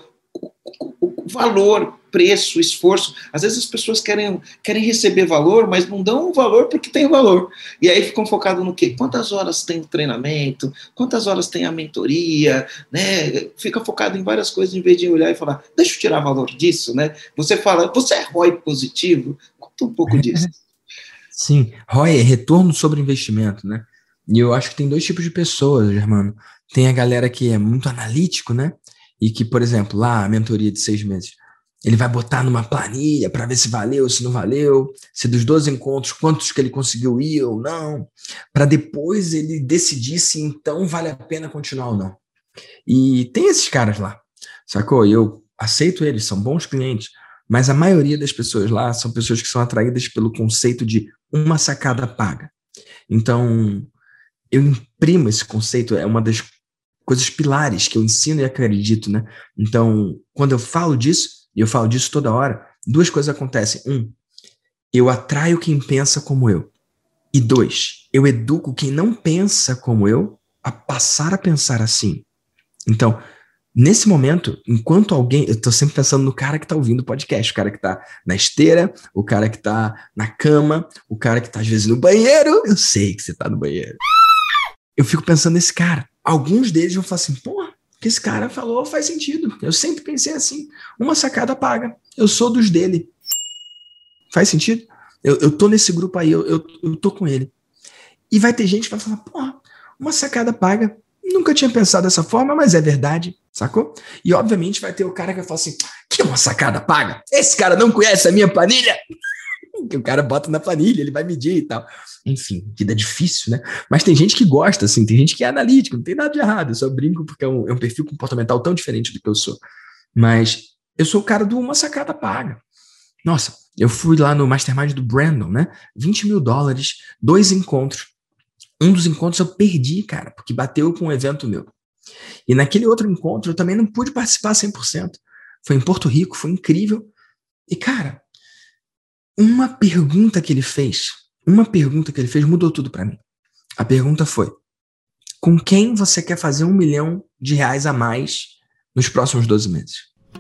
o valor, preço, esforço, às vezes as pessoas querem receber valor, mas não dão o valor porque tem valor. E aí ficam focados no quê? Quantas horas tem o treinamento? Quantas horas tem a mentoria? Né? Fica focado em várias coisas em vez de olhar e falar, deixa eu tirar valor disso, né? Você fala, você é ROI positivo? Conta um pouco disso. Sim, ROI é retorno sobre investimento, né? E eu acho que tem 2 tipos de pessoas, Germano. Tem a galera que é muito analítico, né? E que, por exemplo, lá a mentoria de 6 meses, ele vai botar numa planilha para ver se valeu, se não valeu, se dos 12 encontros, quantos que ele conseguiu ir ou não, para depois ele decidir se então vale a pena continuar ou não. E tem esses caras lá, sacou? Eu aceito eles, são bons clientes, mas a maioria das pessoas lá são pessoas que são atraídas pelo conceito de uma sacada paga. Então, eu imprimo esse conceito, é uma das coisas pilares que eu ensino e acredito, né? Então, quando eu falo disso, e eu falo disso toda hora, 2 coisas acontecem. 1, eu atraio quem pensa como eu. E 2, eu educo quem não pensa como eu a passar a pensar assim. Então, nesse momento, enquanto alguém... Eu tô sempre pensando no cara que tá ouvindo o podcast, o cara que tá na esteira, o cara que tá na cama, o cara que tá às vezes no banheiro. Eu sei que você tá no banheiro. Eu fico pensando nesse cara. Alguns deles vão falar assim, porra, o que esse cara falou faz sentido. Eu sempre pensei assim, uma sacada paga. Eu sou dos dele. Faz sentido? Eu tô nesse grupo aí, eu tô com ele. E vai ter gente que vai falar, porra, uma sacada paga. Nunca tinha pensado dessa forma, mas é verdade, sacou? E obviamente vai ter o cara que vai falar assim, que uma sacada paga? Esse cara não conhece a minha planilha? Que o cara bota na planilha, ele vai medir e tal. Enfim, vida difícil, né? Mas tem gente que gosta, assim, tem gente que é analítica, não tem nada de errado. Eu só brinco porque é um perfil comportamental tão diferente do que eu sou. Mas eu sou o cara do uma sacada paga. Nossa, eu fui lá no Mastermind do Brandon, né? $20 mil, 2 encontros. Um dos encontros eu perdi, cara, porque bateu com um evento meu. E naquele outro encontro eu também não pude participar 100%. Foi em Porto Rico, foi incrível. E, cara, uma pergunta que ele fez mudou tudo pra mim. A pergunta foi, com quem você quer fazer $1 milhão a mais nos próximos 12 meses?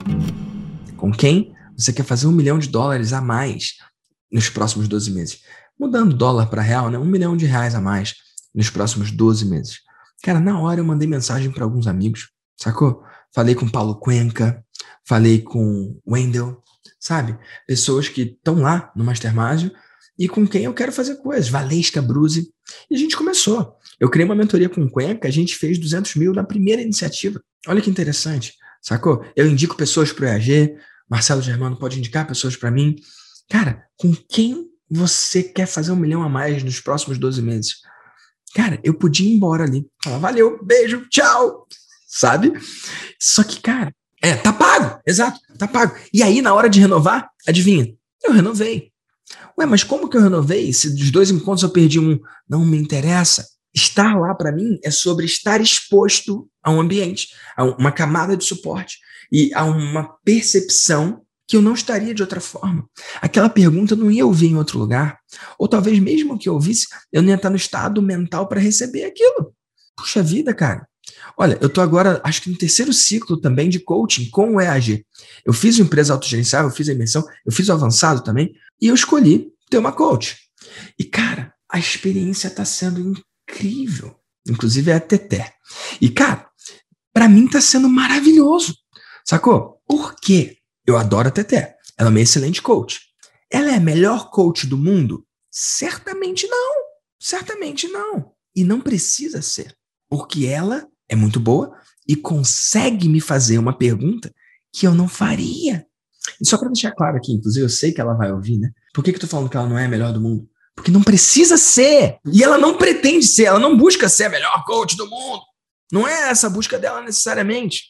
Com quem você quer fazer $1 milhão a mais nos próximos 12 meses? Mudando dólar para real, né? $1 milhão a mais nos próximos 12 meses. Cara, na hora eu mandei mensagem para alguns amigos, sacou? Falei com Paulo Cuenca, falei com Wendel, sabe? Pessoas que estão lá no Mastermind e com quem eu quero fazer coisas. Valesca Bruzi. E a gente começou. Eu criei uma mentoria com o Cuenca, a gente fez 200 mil na primeira iniciativa. Olha que interessante, sacou? Eu indico pessoas para o EAG, Marcelo Germano pode indicar pessoas para mim. Cara, com quem você quer fazer $1 milhão a mais nos próximos 12 meses? Cara, eu podia ir embora ali. Falar, valeu, beijo, tchau. Sabe? Só que, cara, tá pago. Exato, tá pago. E aí, na hora de renovar, adivinha? Eu renovei. Ué, mas como que eu renovei? Se dos 2 encontros eu perdi um, não me interessa. Estar lá, para mim, é sobre estar exposto a um ambiente, a uma camada de suporte e a uma percepção que eu não estaria de outra forma. Aquela pergunta eu não ia ouvir em outro lugar. Ou talvez mesmo que eu ouvisse, eu não ia estar no estado mental para receber aquilo. Puxa vida, cara. Olha, eu estou agora, acho que no 3º ciclo também de coaching com o EAG. Eu fiz o Empresa Autogerenciável, eu fiz a imersão, eu fiz o avançado também, e eu escolhi ter uma coach. E, cara, a experiência está sendo incrível. Inclusive é a Teté. E, cara, para mim está sendo maravilhoso. Sacou? Por quê? Eu adoro a Teté. Ela é uma excelente coach. Ela é a melhor coach do mundo? Certamente não. Certamente não. E não precisa ser. Porque ela é muito boa e consegue me fazer uma pergunta que eu não faria. E só para deixar claro aqui, inclusive eu sei que ela vai ouvir, né? Por que eu tô falando que ela não é a melhor do mundo? Porque não precisa ser. E ela não pretende ser. Ela não busca ser a melhor coach do mundo. Não é essa a busca dela necessariamente.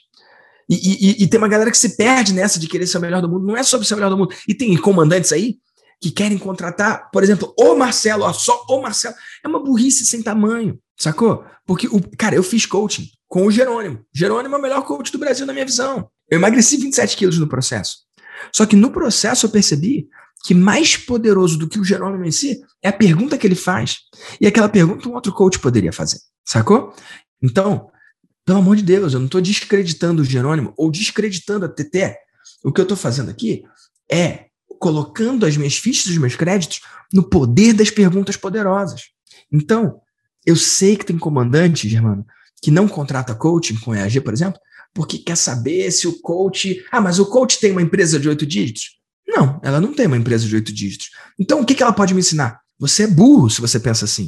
E tem uma galera que se perde nessa de querer ser o melhor do mundo. Não é sobre ser o melhor do mundo. E tem comandantes aí que querem contratar, por exemplo, o Marcelo, só o Marcelo. É uma burrice sem tamanho, sacou? Porque, cara, eu fiz coaching com o Jerônimo. Jerônimo é o melhor coach do Brasil na minha visão. Eu emagreci 27 quilos no processo. Só que no processo eu percebi que mais poderoso do que o Jerônimo em si é a pergunta que ele faz. E aquela pergunta um outro coach poderia fazer, sacou? Então, pelo amor de Deus, eu não estou descreditando o Jerônimo ou descreditando a Teté. O que eu estou fazendo aqui é colocando as minhas fichas e os meus créditos no poder das perguntas poderosas. Então, eu sei que tem comandante, Germano, que não contrata coaching com EAG, por exemplo, porque quer saber se o coach... mas o coach tem uma empresa de 8 dígitos? Não, ela não tem uma empresa de 8 dígitos. Então, o que ela pode me ensinar? Você é burro se você pensa assim.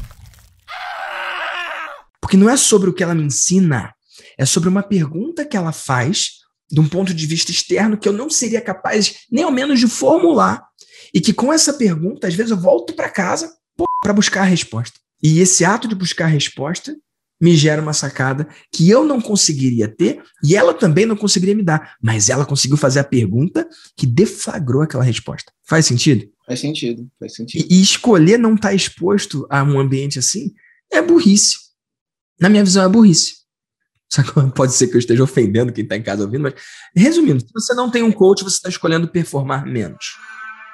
Porque não é sobre o que ela me ensina, é sobre uma pergunta que ela faz de um ponto de vista externo que eu não seria capaz nem ao menos de formular e que com essa pergunta, às vezes eu volto para casa para buscar a resposta. E esse ato de buscar a resposta me gera uma sacada que eu não conseguiria ter e ela também não conseguiria me dar, mas ela conseguiu fazer a pergunta que deflagrou aquela resposta. Faz sentido? Faz sentido, faz sentido. E escolher não estar exposto a um ambiente assim é burrice. Na minha visão, é burrice. Pode ser que eu esteja ofendendo quem está em casa ouvindo, mas resumindo, se você não tem um coach, você está escolhendo performar menos.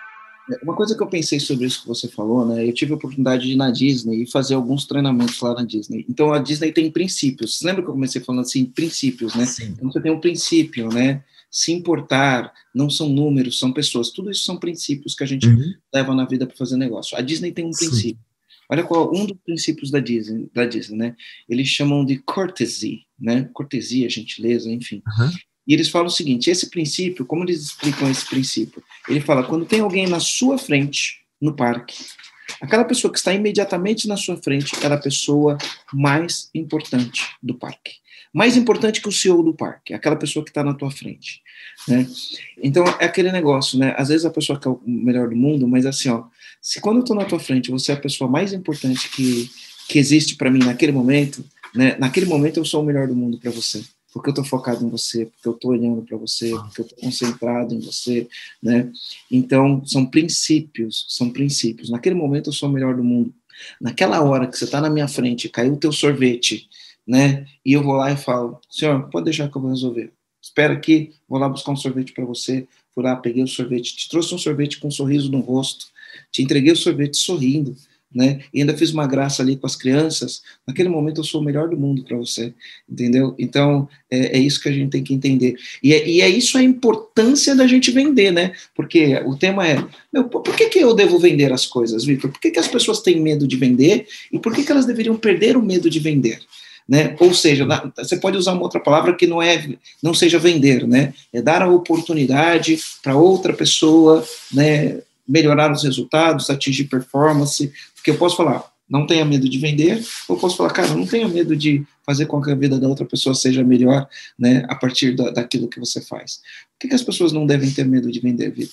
Uma coisa que eu pensei sobre isso que você falou, né? Eu tive a oportunidade de ir na Disney e fazer alguns treinamentos lá na Disney. Então, a Disney tem princípios. Você lembra que eu comecei falando assim, princípios, né? Sim. Então, você tem um princípio, né? Se importar, não são números, são pessoas. Tudo isso são princípios que a gente leva na vida para fazer negócio. A Disney tem um princípio. Olha qual um dos princípios da Disney, né? Eles chamam de courtesy, né? Cortesia, gentileza, enfim. E eles falam o seguinte, esse princípio, como eles explicam esse princípio? Ele fala, quando tem alguém na sua frente, no parque, aquela pessoa que está imediatamente na sua frente é a pessoa mais importante do parque. Mais importante que o CEO do parque, aquela pessoa que está na tua frente, né? Então, é aquele negócio, né? Às vezes a pessoa quer o melhor do mundo, mas assim, ó, se quando eu estou na tua frente, você é a pessoa mais importante que existe para mim naquele momento, né? Naquele momento eu sou o melhor do mundo para você. Porque eu estou focado em você, porque eu estou olhando para você, porque eu estou concentrado em você, né? Então, são princípios. Naquele momento eu sou o melhor do mundo. Naquela hora que você está na minha frente, caiu o teu sorvete, né? E eu vou lá e falo, senhor, pode deixar que eu vou resolver. Espera aqui, vou lá buscar um sorvete para você. Fui lá, peguei o sorvete, te trouxe um sorvete com um sorriso no rosto, te entreguei o sorvete sorrindo, né? E ainda fiz uma graça ali com as crianças. Naquele momento eu sou o melhor do mundo para você, entendeu? Então é isso que a gente tem que entender, e é isso a importância da gente vender, né? Porque o tema é, por que eu devo vender as coisas, Vitor? Por que as pessoas têm medo de vender e por que elas deveriam perder o medo de vender, né? Ou seja, você pode usar uma outra palavra que não seja vender, né? É dar a oportunidade para outra pessoa, né, melhorar os resultados, atingir performance, porque eu posso falar, não tenha medo de vender, ou eu posso falar, cara, não tenha medo de fazer com que a vida da outra pessoa seja melhor, né, a partir daquilo que você faz. Por que as pessoas não devem ter medo de vender, Vitor?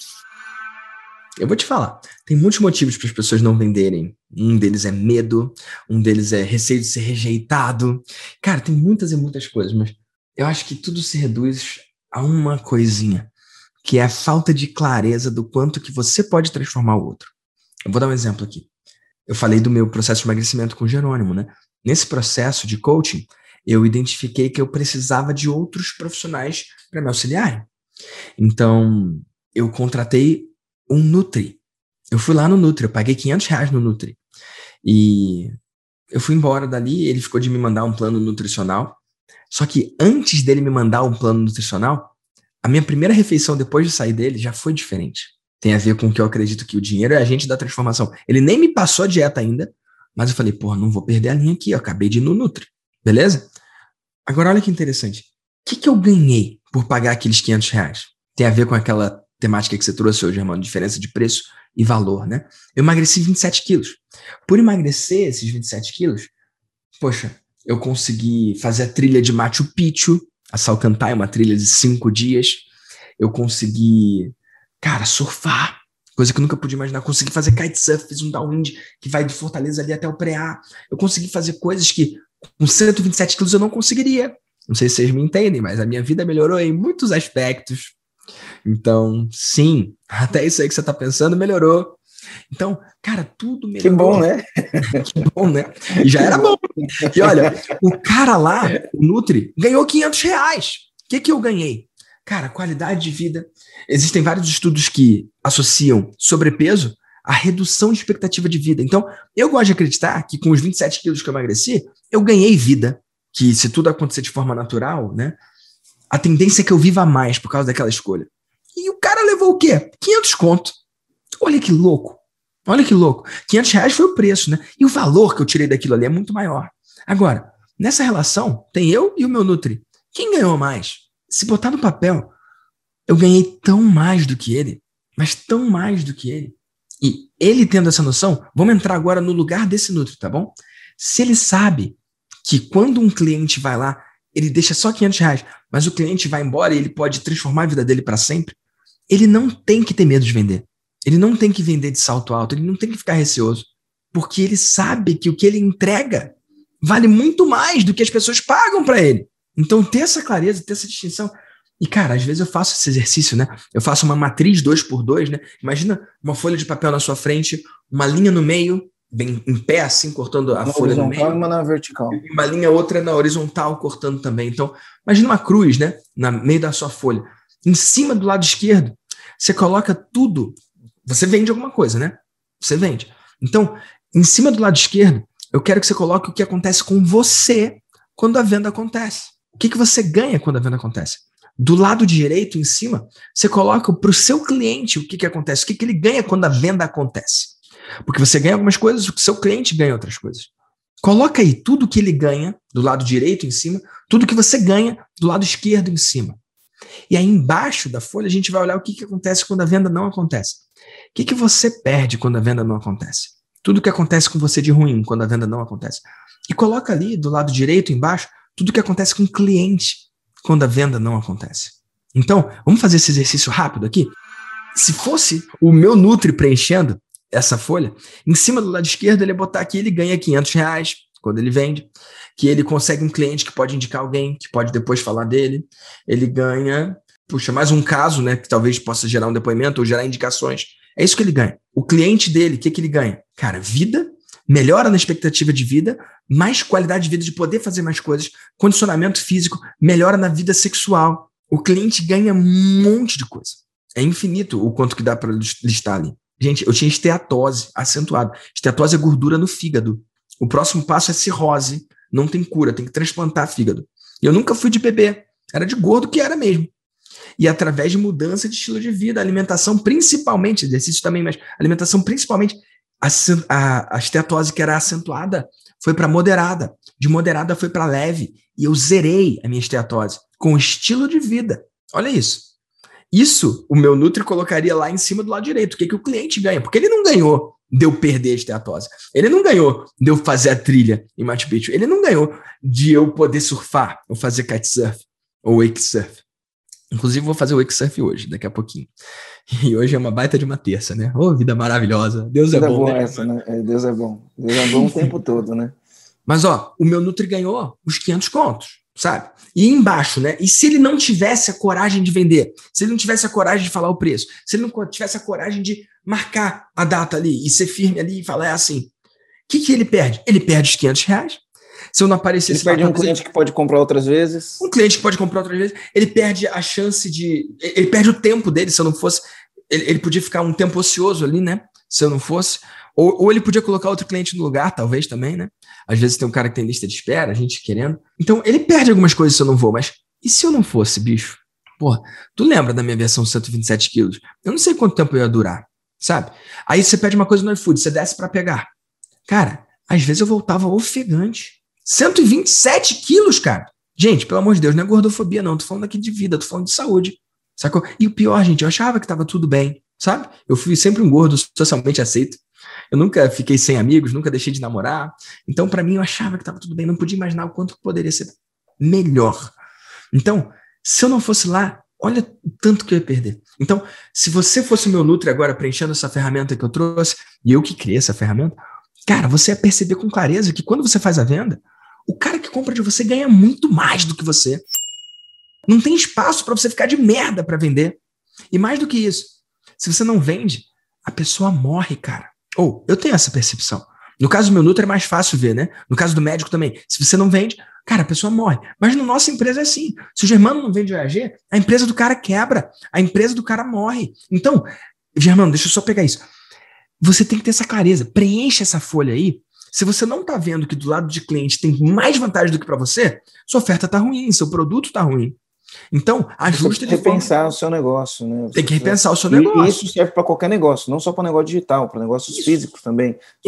Eu vou te falar, tem muitos motivos para as pessoas não venderem. Um deles é medo, um deles é receio de ser rejeitado. Cara, tem muitas e muitas coisas, mas eu acho que tudo se reduz a uma coisinha, que é a falta de clareza do quanto que você pode transformar o outro. Eu vou dar um exemplo aqui. Eu falei do meu processo de emagrecimento com o Jerônimo, né? Nesse processo de coaching, eu identifiquei que eu precisava de outros profissionais para me auxiliarem. Então, eu contratei um Nutri. Eu fui lá no Nutri, eu paguei R$500 no Nutri. E eu fui embora dali, ele ficou de me mandar um plano nutricional. Só que antes dele me mandar um plano nutricional, a minha primeira refeição depois de sair dele já foi diferente. Tem a ver com o que eu acredito que o dinheiro é agente da transformação. Ele nem me passou a dieta ainda, mas eu falei, porra, não vou perder a linha aqui, eu acabei de ir no Nutri, beleza? Agora olha que interessante. O que eu ganhei por pagar aqueles R$500? Tem a ver com aquela temática que você trouxe hoje, irmão, diferença de preço e valor, né? Eu emagreci 27 quilos. Por emagrecer esses 27 quilos, poxa, eu consegui fazer a trilha de Machu Picchu, a Salcantay, uma trilha de 5 dias. Eu consegui, cara, surfar, coisa que eu nunca podia imaginar. Consegui fazer kitesurf, fiz um downwind que vai de Fortaleza ali até o Preá. Eu consegui fazer coisas que com 127 quilos eu não conseguiria. Não sei se vocês me entendem, mas a minha vida melhorou em muitos aspectos. Então, sim, até isso aí que você está pensando melhorou. Então, cara, tudo melhorou. Que bom, né? Que bom, né? E já era bom. E olha, o cara lá, o Nutri, ganhou R$500. O que eu ganhei? Cara, qualidade de vida. Existem vários estudos que associam sobrepeso à redução de expectativa de vida. Então, eu gosto de acreditar que com os 27 quilos que eu emagreci, eu ganhei vida. Que se tudo acontecer de forma natural, né? A tendência é que eu viva mais por causa daquela escolha. E o cara levou o quê? 500 conto. Olha que louco. Olha que louco. R$500 foi o preço, né? E o valor que eu tirei daquilo ali é muito maior. Agora, nessa relação, tem eu e o meu Nutri. Quem ganhou mais? Se botar no papel, eu ganhei tão mais do que ele, mas tão mais do que ele. E ele tendo essa noção, vamos entrar agora no lugar desse Nutri, tá bom? Se ele sabe que quando um cliente vai lá, ele deixa só R$500, mas o cliente vai embora e ele pode transformar a vida dele para sempre, ele não tem que ter medo de vender. Ele não tem que vender de salto alto, ele não tem que ficar receoso, porque ele sabe que o que ele entrega vale muito mais do que as pessoas pagam para ele. Então, ter essa clareza, ter essa distinção. E, cara, às vezes eu faço esse exercício, né? Eu faço uma matriz 2x2, né? Imagina uma folha de papel na sua frente, uma linha no meio, bem em pé, assim, cortando a folha no meio. E uma na vertical. E uma linha, outra na horizontal, cortando também. Então, imagina uma cruz, né? No meio da sua folha. Em cima do lado esquerdo, você coloca tudo Você vende alguma coisa, né? Você vende. Então, em cima do lado esquerdo, eu quero que você coloque o que acontece com você quando a venda acontece. O que você ganha quando a venda acontece? Do lado direito, em cima, você coloca para o seu cliente o que acontece, o que ele ganha quando a venda acontece. Porque você ganha algumas coisas, o seu cliente ganha outras coisas. Coloca aí tudo que ele ganha do lado direito em cima, tudo que você ganha do lado esquerdo em cima. E aí embaixo da folha a gente vai olhar o que acontece quando a venda não acontece. O que você perde quando a venda não acontece? Tudo que acontece com você de ruim quando a venda não acontece. E coloca ali do lado direito embaixo tudo que acontece com o cliente quando a venda não acontece. Então, vamos fazer esse exercício rápido aqui? Se fosse o meu Nutri preenchendo essa folha, em cima do lado esquerdo ele ia botar que ele ganha R$500 quando ele vende, que ele consegue um cliente que pode indicar alguém, que pode depois falar dele, ele ganha, mais um caso, né, que talvez possa gerar um depoimento ou gerar indicações. É isso que ele ganha. O cliente dele, o que ele ganha? Cara, vida, melhora na expectativa de vida, mais qualidade de vida, de poder fazer mais coisas, condicionamento físico, melhora na vida sexual. O cliente ganha um monte de coisa. É infinito o quanto que dá para listar ali. Gente, eu tinha esteatose acentuada. Esteatose é gordura no fígado. O próximo passo é cirrose. Não tem cura, tem que transplantar fígado. E eu nunca fui de bebê. Era de gordo que era mesmo. E através de mudança de estilo de vida, alimentação principalmente, exercício também, mas alimentação principalmente, a esteatose que era acentuada foi para moderada. De moderada foi para leve. E eu zerei a minha esteatose com estilo de vida. Olha isso. Isso o meu Nutri colocaria lá em cima do lado direito. O que o cliente ganha? Porque ele não ganhou de eu perder a esteatose. Ele não ganhou de eu fazer a trilha em Machu Picchu. Ele não ganhou de eu poder surfar ou fazer kitesurf ou wake surf. Inclusive, vou fazer o wake surf hoje, daqui a pouquinho. E hoje é uma baita de uma terça, né? Ô, vida maravilhosa. Deus é bom, né? Essa, né? Deus é bom. Deus é bom o tempo todo, né? Mas, ó, o meu Nutri ganhou os 500 contos, sabe? E embaixo, né? E se ele não tivesse a coragem de vender? Se ele não tivesse a coragem de falar o preço? Se ele não tivesse a coragem de marcar a data ali e ser firme ali e falar assim? O que ele perde? Ele perde os R$500. Se eu não aparecesse... Ele perde um cliente que pode comprar outras vezes. Um cliente que pode comprar outras vezes. Ele perde a chance de... Ele perde o tempo dele, se eu não fosse... Ele podia ficar um tempo ocioso ali, né? Se eu não fosse. Ou ele podia colocar outro cliente no lugar, talvez também, né? Às vezes tem um cara que tem lista de espera, a gente querendo. Então, ele perde algumas coisas se eu não vou, mas e se eu não fosse, bicho? Porra, tu lembra da minha versão 127 quilos? Eu não sei quanto tempo eu ia durar, sabe? Aí você pede uma coisa no iFood, você desce pra pegar. Cara, às vezes eu voltava ofegante. 127 quilos, cara. Gente, pelo amor de Deus, não é gordofobia, não. Tô falando aqui de vida, tô falando de saúde. Sacou? E o pior, gente, eu achava que tava tudo bem, sabe? Eu fui sempre um gordo socialmente aceito. Eu nunca fiquei sem amigos, nunca deixei de namorar. Então, para mim, eu achava que tava tudo bem. Não podia imaginar o quanto poderia ser melhor. Então, se eu não fosse lá, olha o tanto que eu ia perder. Então, se você fosse o meu Nutri agora, preenchendo essa ferramenta que eu trouxe, e eu que criei essa ferramenta, cara, você ia perceber com clareza que quando você faz a venda, o cara que compra de você ganha muito mais do que você. Não tem espaço para você ficar de merda para vender. E mais do que isso, se você não vende, a pessoa morre, cara. Ou, eu tenho essa percepção. No caso do meu Nutri é mais fácil ver, né? No caso do médico também. Se você não vende, cara, a pessoa morre. Mas na nossa empresa é assim. Se o Germano não vende o EAG, a empresa do cara quebra. A empresa do cara morre. Então, Germano, deixa eu só pegar isso. Você tem que ter essa clareza. Preencha essa folha aí. Se você não está vendo que do lado de cliente tem mais vantagem do que para você, sua oferta está ruim, seu produto está ruim. Então, ajusta de forma... repensar o seu negócio, né? Tem que repensar o seu negócio. E isso serve para qualquer negócio, não só para negócio digital, para negócios físicos também. Se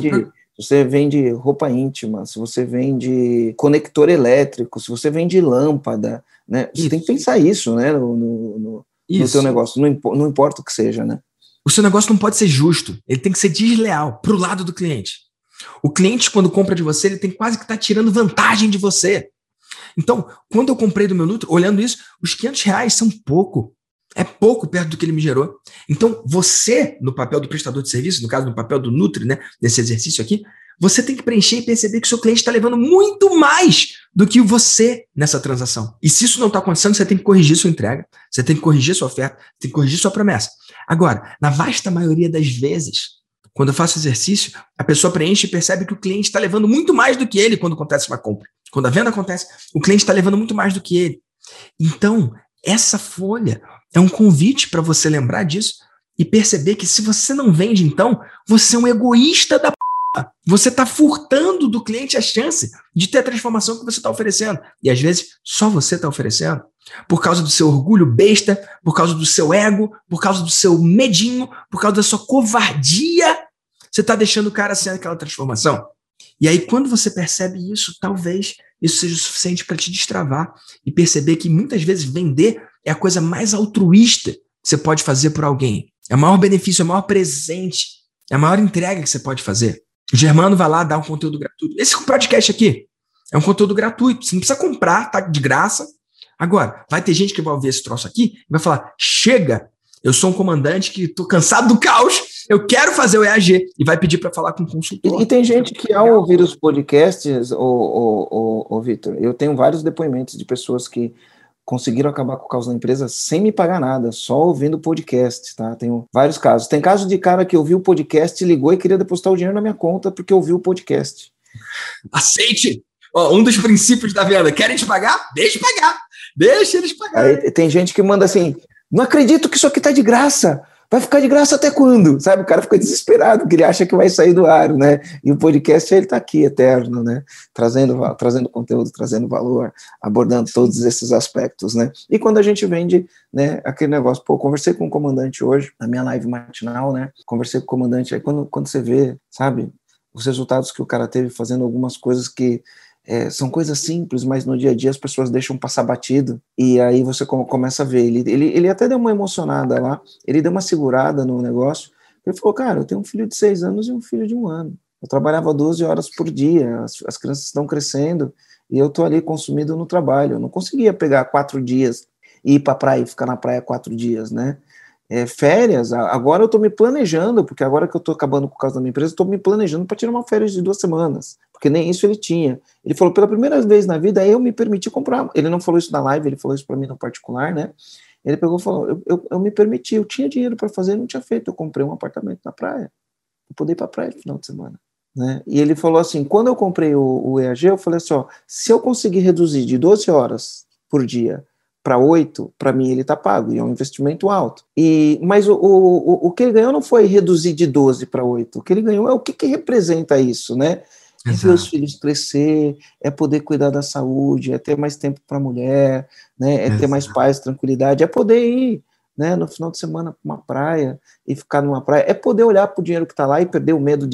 você vende roupa íntima, se você vende conector elétrico, se você vende lâmpada, né? Você tem que pensar isso, né? No seu negócio, não importa o que seja, né? O seu negócio não pode ser justo, ele tem que ser desleal para o lado do cliente. O cliente, quando compra de você, ele tem quase que estar tirando vantagem de você. Então, quando eu comprei do meu Nutri, olhando isso, os R$500 são pouco. É pouco perto do que ele me gerou. Então, você, no papel do prestador de serviço, no caso, no papel do Nutri, né, nesse exercício aqui, você tem que preencher e perceber que o seu cliente está levando muito mais do que você nessa transação. E se isso não está acontecendo, você tem que corrigir sua entrega, você tem que corrigir sua oferta, você tem que corrigir sua promessa. Agora, na vasta maioria das vezes, quando eu faço exercício, a pessoa preenche e percebe que o cliente está levando muito mais do que ele quando acontece uma compra. Quando a venda acontece, o cliente está levando muito mais do que ele. Então, essa folha é um convite para você lembrar disso e perceber que se você não vende, então, você é um egoísta da p***. Você está furtando do cliente a chance de ter a transformação que você está oferecendo. E às vezes só você está oferecendo. Por causa do seu orgulho besta, por causa do seu ego, por causa do seu medinho, por causa da sua covardia, você está deixando o cara sendo aquela transformação. E aí, quando você percebe isso, talvez isso seja o suficiente para te destravar e perceber que muitas vezes vender é a coisa mais altruísta que você pode fazer por alguém. É o maior benefício, é o maior presente, é a maior entrega que você pode fazer. O Germano vai lá dar um conteúdo gratuito. Esse podcast aqui é um conteúdo gratuito. Você não precisa comprar, tá de graça. Agora, vai ter gente que vai ouvir esse troço aqui e vai falar, chega, eu sou um comandante que estou cansado do caos, eu quero fazer o EAG, e vai pedir para falar com o consultor. E tem gente que, ao ouvir os podcasts, Vitor, eu tenho vários depoimentos de pessoas que conseguiram acabar com o caos da empresa sem me pagar nada, só ouvindo o podcast, tá? Tenho vários casos. Tem caso de cara que ouviu o podcast, ligou e queria depositar o dinheiro na minha conta porque ouviu o podcast. Aceite! Um dos princípios da venda, querem te pagar? Deixa pagar! Deixa eles pagarem. Aí tem gente que manda assim, não acredito que isso aqui tá de graça. Vai ficar de graça até quando? Sabe? O cara fica desesperado, porque ele acha que vai sair do ar, né? E o podcast, ele tá aqui, eterno, né? Trazendo conteúdo, trazendo valor, abordando todos esses aspectos, né? E quando a gente vende, né, aquele negócio, pô, conversei com o comandante hoje, na minha live matinal, né? Conversei com o comandante, aí quando você vê, sabe, os resultados que o cara teve fazendo algumas coisas que são coisas simples, mas no dia a dia as pessoas deixam passar batido, e aí você começa a ver, ele até deu uma emocionada lá, ele deu uma segurada no negócio, ele falou, cara, eu tenho um filho de 6 anos e um filho de 1 ano, eu trabalhava 12 horas por dia, as crianças estão crescendo, e eu tô ali consumido no trabalho, eu não conseguia pegar 4 dias e ir pra praia e ficar na praia 4 dias, né? Férias, agora eu tô me planejando, porque agora que eu tô acabando com o caso da minha empresa, eu tô me planejando para tirar uma férias de 2 semanas, porque nem isso ele tinha. Ele falou, pela primeira vez na vida, eu me permiti comprar, ele não falou isso na live, ele falou isso para mim no particular, né? Ele pegou e falou, eu me permiti, eu tinha dinheiro para fazer, não tinha feito, eu comprei um apartamento na praia, eu podia ir para a praia no final de semana, né? E ele falou assim, quando eu comprei o EAG, eu falei assim, ó, se eu conseguir reduzir de 12 horas por dia para 8, para mim ele está pago, e é um investimento alto. Mas o que ele ganhou não foi reduzir de 12 para 8, o que ele ganhou é o que representa isso, né? É ver os filhos crescer, é poder cuidar da saúde, é ter mais tempo para a mulher, né? É ter mais paz, tranquilidade, é poder ir, né, no final de semana para uma praia e ficar numa praia, é poder olhar para o dinheiro que está lá e perder o medo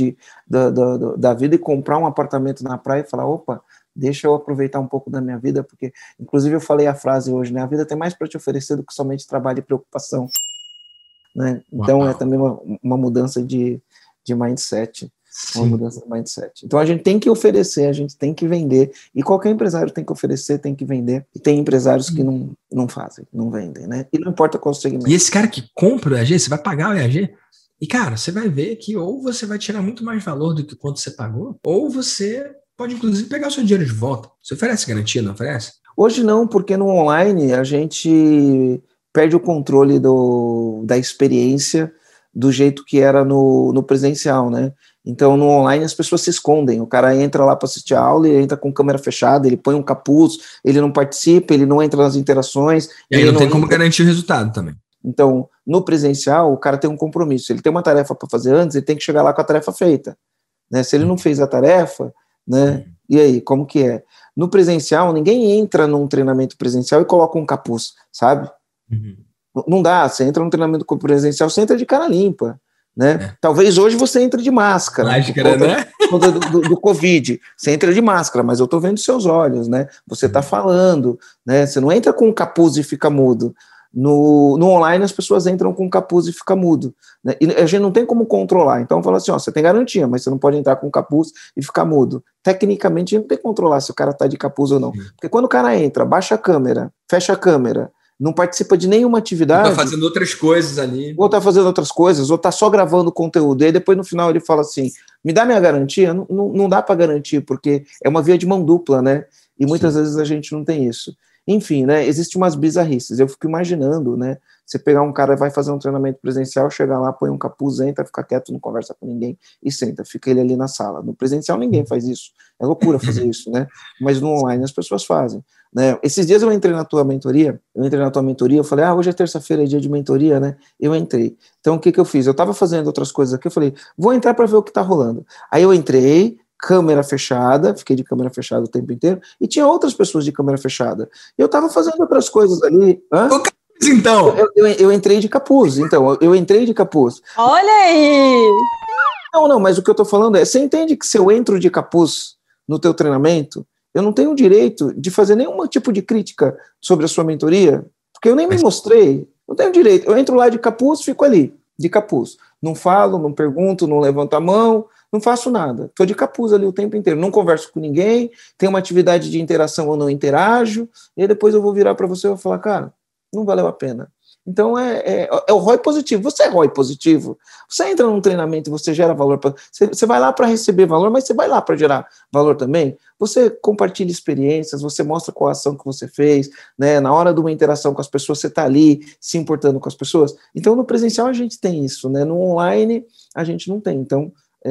da vida e comprar um apartamento na praia e falar, opa, deixa eu aproveitar um pouco da minha vida, porque, inclusive, eu falei a frase hoje, né? A vida tem mais para te oferecer do que somente trabalho e preocupação, né? Então, é também uma mudança de mindset. Sim. Uma mudança de mindset. Então, a gente tem que oferecer, a gente tem que vender, e qualquer empresário tem que oferecer, tem que vender, e tem empresários que não fazem, não vendem, né? E não importa qual segmento. E esse cara que compra o EAG, você vai pagar o EAG? E, cara, você vai ver que ou você vai tirar muito mais valor do que quanto você pagou, ou você pode, inclusive, pegar o seu dinheiro de volta. Você oferece garantia, não oferece? Hoje não, porque no online a gente perde o controle da experiência do jeito que era no presencial, né? Então, no online as pessoas se escondem. O cara entra lá para assistir a aula, ele entra com câmera fechada, ele põe um capuz, ele não participa, ele não entra nas interações. E aí não tem como garantir o resultado também. Então, no presencial, o cara tem um compromisso. Ele tem uma tarefa para fazer antes, ele tem que chegar lá com a tarefa feita, né? Se ele não fez a tarefa, né? E aí, como que é? No presencial, ninguém entra num treinamento presencial e coloca um capuz, sabe? Não dá, você entra num treinamento presencial, você entra de cara limpa, né? Talvez hoje você entre de máscara. Máscara, né? Do Covid. Você entra de máscara, mas eu tô vendo seus olhos, né? Você tá falando, né? Você não entra com um capuz e fica mudo. No online as pessoas entram com capuz e fica mudo, né? E a gente não tem como controlar, então fala assim, ó, você tem garantia, mas você não pode entrar com capuz e ficar mudo. Tecnicamente a gente não tem que controlar se o cara tá de capuz ou não, porque quando o cara entra, baixa a câmera, fecha a câmera, não participa de nenhuma atividade, ou tá fazendo outras coisas ali, ou tá fazendo outras coisas, ou tá só gravando conteúdo, e aí depois no final ele fala assim, me dá minha garantia, não dá para garantir, porque é uma via de mão dupla, né? E muitas vezes a gente não tem isso. Enfim, né, existem umas bizarrices. Eu fico imaginando, né, você pegar um cara, vai fazer um treinamento presencial, chegar lá, põe um capuz, entra, fica quieto, não conversa com ninguém e senta, fica ele ali na sala. No presencial ninguém faz isso, é loucura fazer isso, né? Mas no online as pessoas fazem, né? Esses dias eu entrei na tua mentoria, eu falei, hoje é terça-feira, é dia de mentoria, né? Eu entrei. Então o que eu fiz? Eu estava fazendo outras coisas aqui, eu falei, vou entrar para ver o que está rolando. Aí eu entrei, câmera fechada, fiquei de câmera fechada o tempo inteiro, e tinha outras pessoas de câmera fechada. E eu estava fazendo outras coisas ali. Então, eu entrei de capuz, eu entrei de capuz. Olha aí! Não, mas o que eu estou falando é, você entende que se eu entro de capuz no teu treinamento, eu não tenho o direito de fazer nenhum tipo de crítica sobre a sua mentoria, porque eu nem me mostrei, não tenho direito. Eu entro lá de capuz, fico ali, de capuz. Não falo, não pergunto, não levanto a mão, não faço nada. Estou de capuz ali o tempo inteiro, não converso com ninguém, tenho uma atividade de interação ou não interajo, e aí depois eu vou virar para você e vou falar, cara, não valeu a pena. Então é o ROI positivo. Você é ROI positivo. Você entra num treinamento e você gera valor. Você vai lá para receber valor, mas você vai lá para gerar valor também. Você compartilha experiências, você mostra qual ação que você fez, né? Na hora de uma interação com as pessoas, você está ali se importando com as pessoas. Então no presencial a gente tem isso, né? No online a gente não tem. Então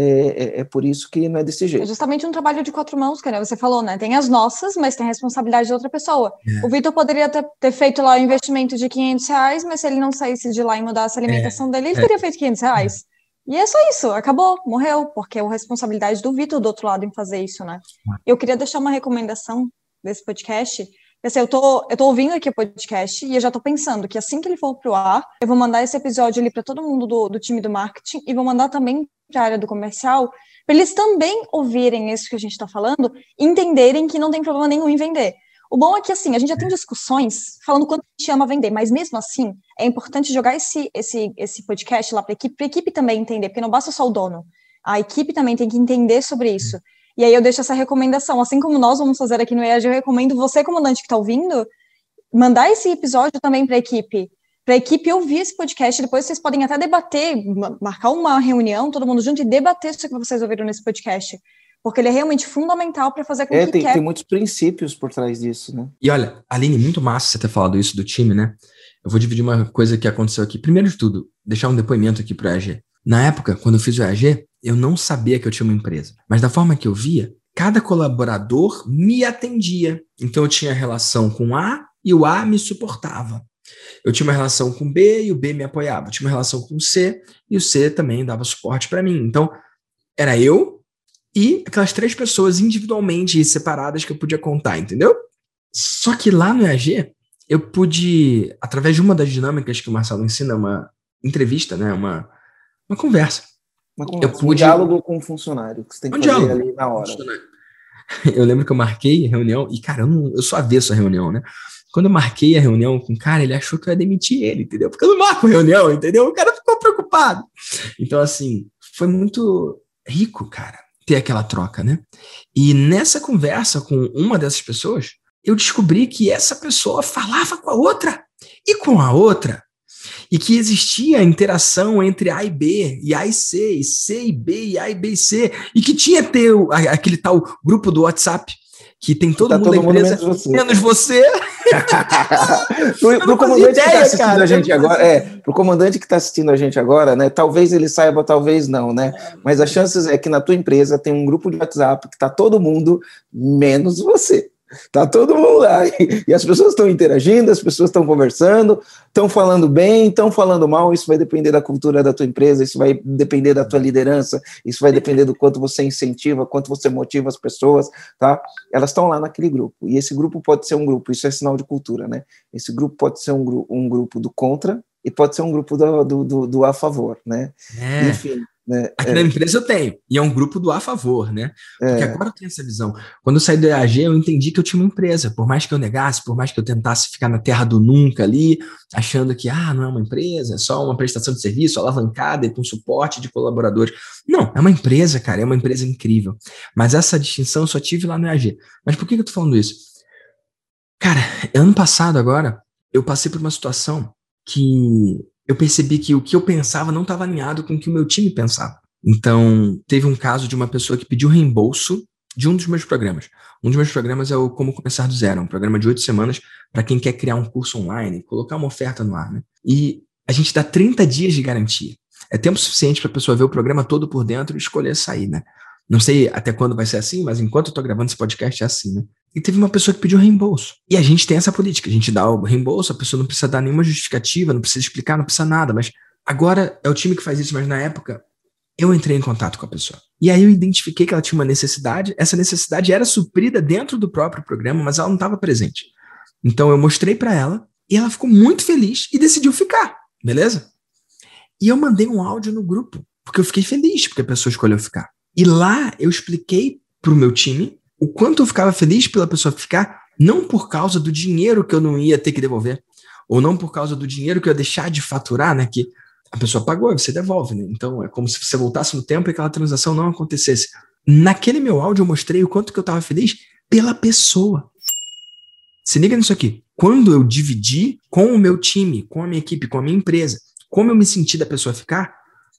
é por isso que não é desse jeito. É justamente um trabalho de 4 mãos, que né? Você falou, né? Tem as nossas, mas tem a responsabilidade de outra pessoa. O Vitor poderia ter feito lá o investimento de R$500, mas se ele não saísse de lá e mudasse a alimentação dele, ele teria feito R$500. E é só isso, acabou, morreu, porque é a responsabilidade do Vitor do outro lado em fazer isso, né? Eu queria deixar uma recomendação desse podcast. Assim, eu tô ouvindo aqui o podcast e eu já tô pensando que assim que ele for pro ar, eu vou mandar esse episódio ali para todo mundo do time do marketing e vou mandar também para a área do comercial, para eles também ouvirem isso que a gente está falando e entenderem que não tem problema nenhum em vender. O bom é que, assim, a gente já tem discussões falando quanto a gente ama vender, mas mesmo assim, é importante jogar esse podcast lá para a equipe também entender, porque não basta só o dono, a equipe também tem que entender sobre isso. E aí eu deixo essa recomendação, assim como nós vamos fazer aqui no EAG, eu recomendo você, comandante que está ouvindo, mandar esse episódio também para a equipe ouvir esse podcast, depois vocês podem até debater, marcar uma reunião, todo mundo junto, e debater isso que vocês ouviram nesse podcast, porque ele é realmente fundamental para fazer com que tem muitos princípios por trás disso, né? E olha, Aline, muito massa você ter falado isso do time, né? Eu vou dividir uma coisa que aconteceu aqui. Primeiro de tudo, deixar um depoimento aqui para o EAG. Na época, quando eu fiz o EAG, eu não sabia que eu tinha uma empresa, mas da forma que eu via, cada colaborador me atendia. Então eu tinha relação com A e o A me suportava. Eu tinha uma relação com B e o B me apoiava. Eu tinha uma relação com o C e o C também dava suporte para mim. Então, era eu e aquelas 3 pessoas individualmente separadas que eu podia contar, entendeu? Só que lá no EAG, eu pude, através de uma das dinâmicas que o Marcelo ensina, uma entrevista, né, uma conversa. Um diálogo com o funcionário, que você tem que fazer ali na hora. Eu lembro que eu marquei a reunião, e cara, eu sou avesso à reunião, né? Quando eu marquei a reunião com o cara, ele achou que eu ia demitir ele, entendeu? Porque eu não marco reunião, entendeu? O cara ficou preocupado. Então, assim, foi muito rico, cara, ter aquela troca, né? E nessa conversa com uma dessas pessoas, eu descobri que essa pessoa falava com a outra e com a outra. E que existia interação entre A e B, e A e C e B, e A e B e C, e que tinha que ter aquele tal grupo do WhatsApp, que tem todo mundo da empresa, menos você. Pro comandante que está assistindo a gente agora, pro comandante que está assistindo a gente agora, né? Talvez ele saiba, talvez não, né? Mas as chances é que na tua empresa tem um grupo de WhatsApp que está todo mundo menos você. Tá todo mundo lá, e as pessoas estão interagindo, as pessoas estão conversando, estão falando bem, estão falando mal. Isso vai depender da cultura da tua empresa, isso vai depender da tua liderança, isso vai depender do quanto você incentiva, quanto você motiva as pessoas, tá? Elas estão lá naquele grupo, e esse grupo pode ser um grupo, isso é sinal de cultura, né? Esse grupo pode ser um grupo do contra, e pode ser um grupo do a favor, né? Enfim. Né? Aqui na empresa eu tenho, e é um grupo do a favor, né? Porque agora eu tenho essa visão. Quando eu saí do EAG, eu entendi que eu tinha uma empresa, por mais que eu negasse, por mais que eu tentasse ficar na terra do nunca ali, achando que, não é uma empresa, é só uma prestação de serviço, alavancada e com suporte de colaboradores. Não, é uma empresa, cara, é uma empresa incrível. Mas essa distinção eu só tive lá no EAG. Mas por que eu tô falando isso? Cara, ano passado agora, eu passei por uma situação que eu percebi que o que eu pensava não estava alinhado com o que o meu time pensava. Então, teve um caso de uma pessoa que pediu reembolso de um dos meus programas. Um dos meus programas é o Como Começar do Zero, um programa de 8 semanas para quem quer criar um curso online, colocar uma oferta no ar, né? E a gente dá 30 dias de garantia. É tempo suficiente para a pessoa ver o programa todo por dentro e escolher sair, né? Não sei até quando vai ser assim, mas enquanto eu estou gravando esse podcast é assim, né? E teve uma pessoa que pediu reembolso. E a gente tem essa política, a gente dá o reembolso, a pessoa não precisa dar nenhuma justificativa, não precisa explicar, não precisa nada, mas agora é o time que faz isso, mas na época eu entrei em contato com a pessoa. E aí eu identifiquei que ela tinha uma necessidade, essa necessidade era suprida dentro do próprio programa, mas ela não estava presente. Então eu mostrei para ela e ela ficou muito feliz e decidiu ficar, beleza? E eu mandei um áudio no grupo, porque eu fiquei feliz porque a pessoa escolheu ficar. E lá eu expliquei pro meu time o quanto eu ficava feliz pela pessoa ficar, não por causa do dinheiro que eu não ia ter que devolver, ou não por causa do dinheiro que eu ia deixar de faturar, né, que a pessoa pagou, você devolve, né? Então é como se você voltasse no tempo e aquela transação não acontecesse. Naquele meu áudio eu mostrei o quanto que eu estava feliz pela pessoa. Se liga nisso aqui. Quando eu dividi com o meu time, com a minha equipe, com a minha empresa, como eu me senti da pessoa ficar,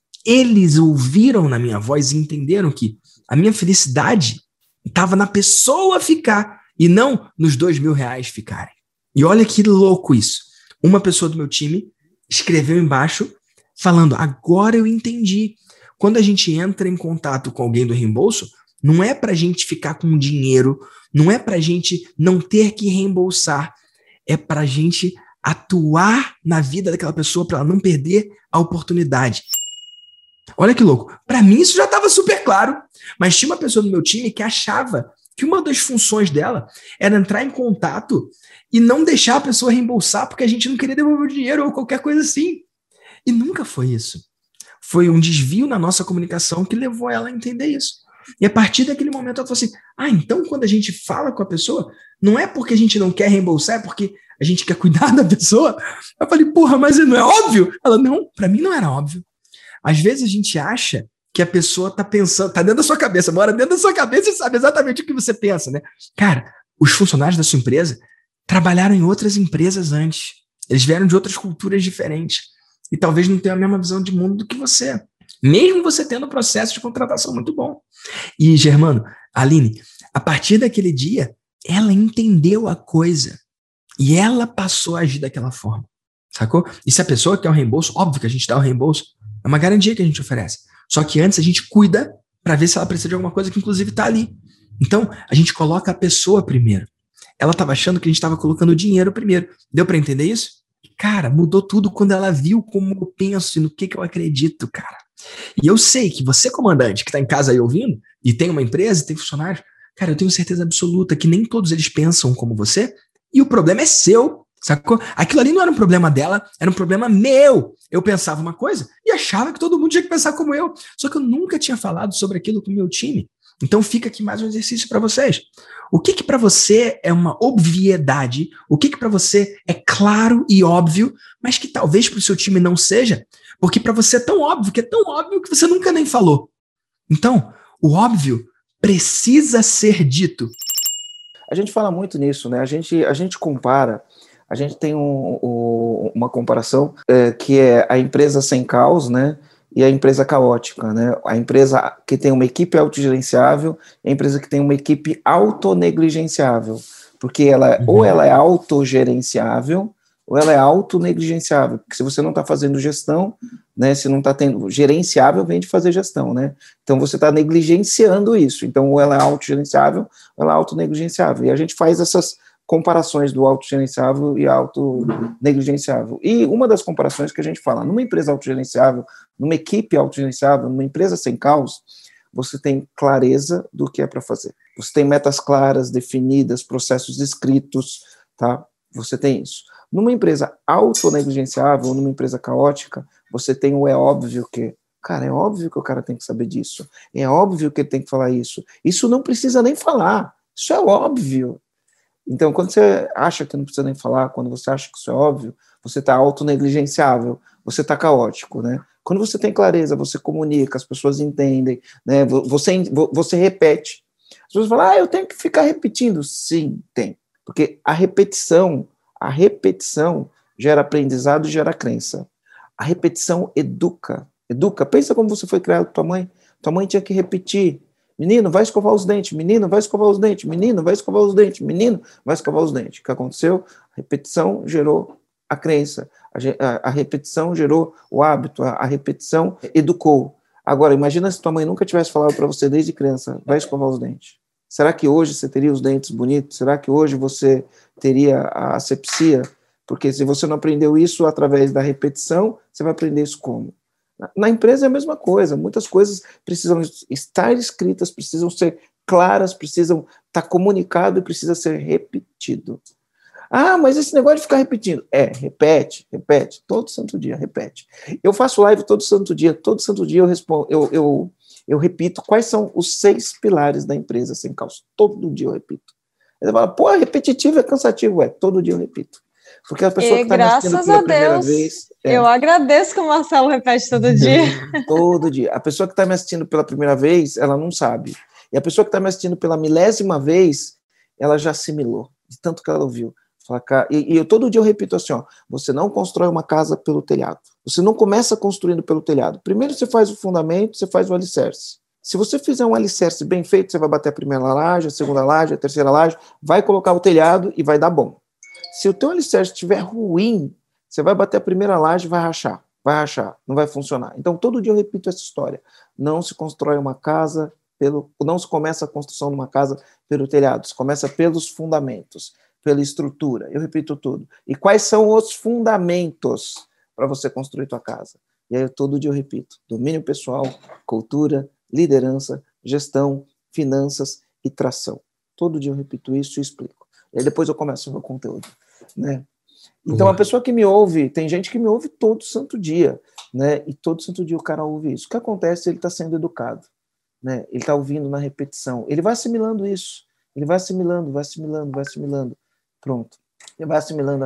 eles ouviram na minha voz e entenderam que a minha felicidade estava na pessoa ficar e não nos R$2.000 ficarem. E olha que louco isso. Uma pessoa do meu time escreveu embaixo falando, agora eu entendi. Quando a gente entra em contato com alguém do reembolso, não é para a gente ficar com dinheiro, não é para a gente não ter que reembolsar, é para a gente atuar na vida daquela pessoa para ela não perder a oportunidade. Olha que louco. Para mim isso já estava super claro, mas tinha uma pessoa do meu time que achava que uma das funções dela era entrar em contato e não deixar a pessoa reembolsar porque a gente não queria devolver o dinheiro ou qualquer coisa assim. E nunca foi isso. Foi um desvio na nossa comunicação que levou ela a entender isso. E a partir daquele momento ela falou assim, então quando a gente fala com a pessoa, não é porque a gente não quer reembolsar, é porque a gente quer cuidar da pessoa? Eu falei, porra, mas não é óbvio? Ela, não, para mim não era óbvio. Às vezes a gente acha que a pessoa tá pensando, tá dentro da sua cabeça, mora dentro da sua cabeça e sabe exatamente o que você pensa, né? Cara, os funcionários da sua empresa trabalharam em outras empresas antes. Eles vieram de outras culturas diferentes. E talvez não tenham a mesma visão de mundo do que você. Mesmo você tendo um processo de contratação muito bom. E, Germano, Aline, a partir daquele dia, ela entendeu a coisa. E ela passou a agir daquela forma. Sacou? E se a pessoa quer o reembolso, óbvio que a gente dá o reembolso. É uma garantia que a gente oferece. Só que antes a gente cuida para ver se ela precisa de alguma coisa que inclusive está ali. Então, a gente coloca a pessoa primeiro. Ela estava achando que a gente estava colocando o dinheiro primeiro. Deu para entender isso? Cara, mudou tudo quando ela viu como eu penso e no que eu acredito, cara. E eu sei que você, comandante, que está em casa aí ouvindo, e tem uma empresa, e tem funcionários, cara, eu tenho certeza absoluta que nem todos eles pensam como você, e o problema é seu, sacou? Aquilo ali não era um problema dela, era um problema meu. Eu pensava uma coisa e achava que todo mundo tinha que pensar como eu. Só que eu nunca tinha falado sobre aquilo com o meu time. Então fica aqui mais um exercício para vocês. O que para você é uma obviedade? O que para você é claro e óbvio, mas que talvez para o seu time não seja? Porque para você é tão óbvio, que é tão óbvio que você nunca nem falou. Então, o óbvio precisa ser dito. A gente fala muito nisso, né? A gente compara, a gente tem uma comparação que é a empresa sem caos, né? E a empresa caótica, né? A empresa que tem uma equipe autogerenciável e a empresa que tem uma equipe autonegligenciável. Porque ou ela é autogerenciável ou ela é autonegligenciável. Porque se você não está fazendo gestão, né? Se não está tendo gerenciável, vem de fazer gestão, né? Então você está negligenciando isso. Então ou ela é autogerenciável ou ela é autonegligenciável. E a gente faz essas comparações do autogerenciável e autonegligenciável. E uma das comparações que a gente fala, numa empresa autogerenciável, numa equipe autogerenciável, numa empresa sem caos, você tem clareza do que é para fazer. Você tem metas claras, definidas, processos escritos, tá? Você tem isso. Numa empresa autonegligenciável, ou numa empresa caótica, você tem o é óbvio que, cara, é óbvio que o cara tem que saber disso. É óbvio que ele tem que falar isso. Isso não precisa nem falar. Isso é óbvio. Então, quando você acha que não precisa nem falar, quando você acha que isso é óbvio, você está autonegligenciável, você está caótico, né? Quando você tem clareza, você comunica, as pessoas entendem, né? Você repete. As pessoas falam, eu tenho que ficar repetindo. Sim, tem. Porque a repetição gera aprendizado e gera crença. A repetição educa. Pensa como você foi criado com tua mãe. Tua mãe tinha que repetir. Menino, vai escovar os dentes. Menino, vai escovar os dentes. Menino, vai escovar os dentes. Menino, vai escovar os dentes. O que aconteceu? A repetição gerou a crença. A repetição gerou o hábito. A repetição educou. Agora, imagina se tua mãe nunca tivesse falado para você desde criança, vai escovar os dentes. Será que hoje você teria os dentes bonitos? Será que hoje você teria a asepsia? Porque se você não aprendeu isso através da repetição, você vai aprender isso como? Na empresa é a mesma coisa. Muitas coisas precisam estar escritas, precisam ser claras, precisam estar comunicado e precisa ser repetido. Ah, mas esse negócio de ficar repetindo. Repete, todo santo dia, repete. Eu faço live todo santo dia eu respondo, eu repito quais são os 6 pilares da empresa sem calça. Todo dia eu repito. Ele fala, pô, repetitivo é cansativo. Todo dia eu repito. Porque a pessoa que está me assistindo pela primeira vez... Eu agradeço que o Marcelo repete todo dia. Todo dia. A pessoa que está me assistindo pela primeira vez, ela não sabe. E a pessoa que está me assistindo pela milésima vez, ela já assimilou, de tanto que ela ouviu. E todo dia eu repito assim, ó, você não constrói uma casa pelo telhado. Você não começa construindo pelo telhado. Primeiro você faz o fundamento, você faz o alicerce. Se você fizer um alicerce bem feito, você vai bater a primeira laje, a segunda laje, a terceira laje, vai colocar o telhado e vai dar bom. Se o teu alicerce estiver ruim, você vai bater a primeira laje e vai rachar, não vai funcionar. Então, todo dia eu repito essa história. Não se constrói uma casa não se começa a construção de uma casa pelo telhado, se começa pelos fundamentos, pela estrutura. Eu repito tudo. E quais são os fundamentos para você construir tua casa? E aí, todo dia eu repito. Domínio pessoal, cultura, liderança, gestão, finanças e tração. Todo dia eu repito isso e explico. E aí depois eu começo o meu conteúdo, né? Então, a pessoa que me ouve, tem gente que me ouve todo santo dia, né? E todo santo dia o cara ouve isso. O que acontece? Ele está sendo educado, né? Ele está ouvindo na repetição. Ele vai assimilando isso. Ele vai assimilando. Pronto. Ele vai assimilando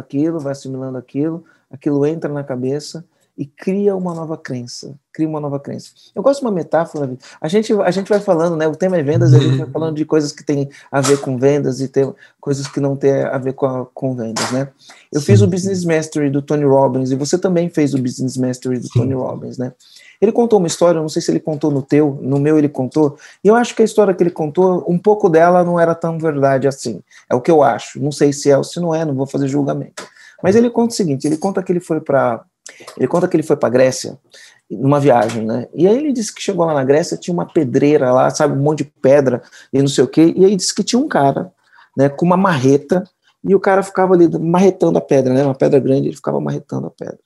aquilo entra na cabeça e cria uma nova crença. Eu gosto de uma metáfora. A gente vai falando, né? O tema é vendas, a gente vai falando de coisas que tem a ver com vendas e tem coisas que não tem a ver com vendas, né? Eu fiz o Business Mastery do Tony Robbins e você também fez o Business Mastery do Tony Robbins, né? Ele contou uma história, eu não sei se ele contou no meu ele contou, e eu acho que a história que ele contou, um pouco dela não era tão verdade assim. É o que eu acho. Não sei se é ou se não é, não vou fazer julgamento. Mas ele conta o seguinte, ele conta que ele foi para Grécia, numa viagem, né? E aí ele disse que chegou lá na Grécia, tinha uma pedreira lá, sabe, um monte de pedra e não sei o quê, e aí disse que tinha um cara, né, com uma marreta, e o cara ficava ali marretando a pedra, né, uma pedra grande, ele ficava marretando a pedra.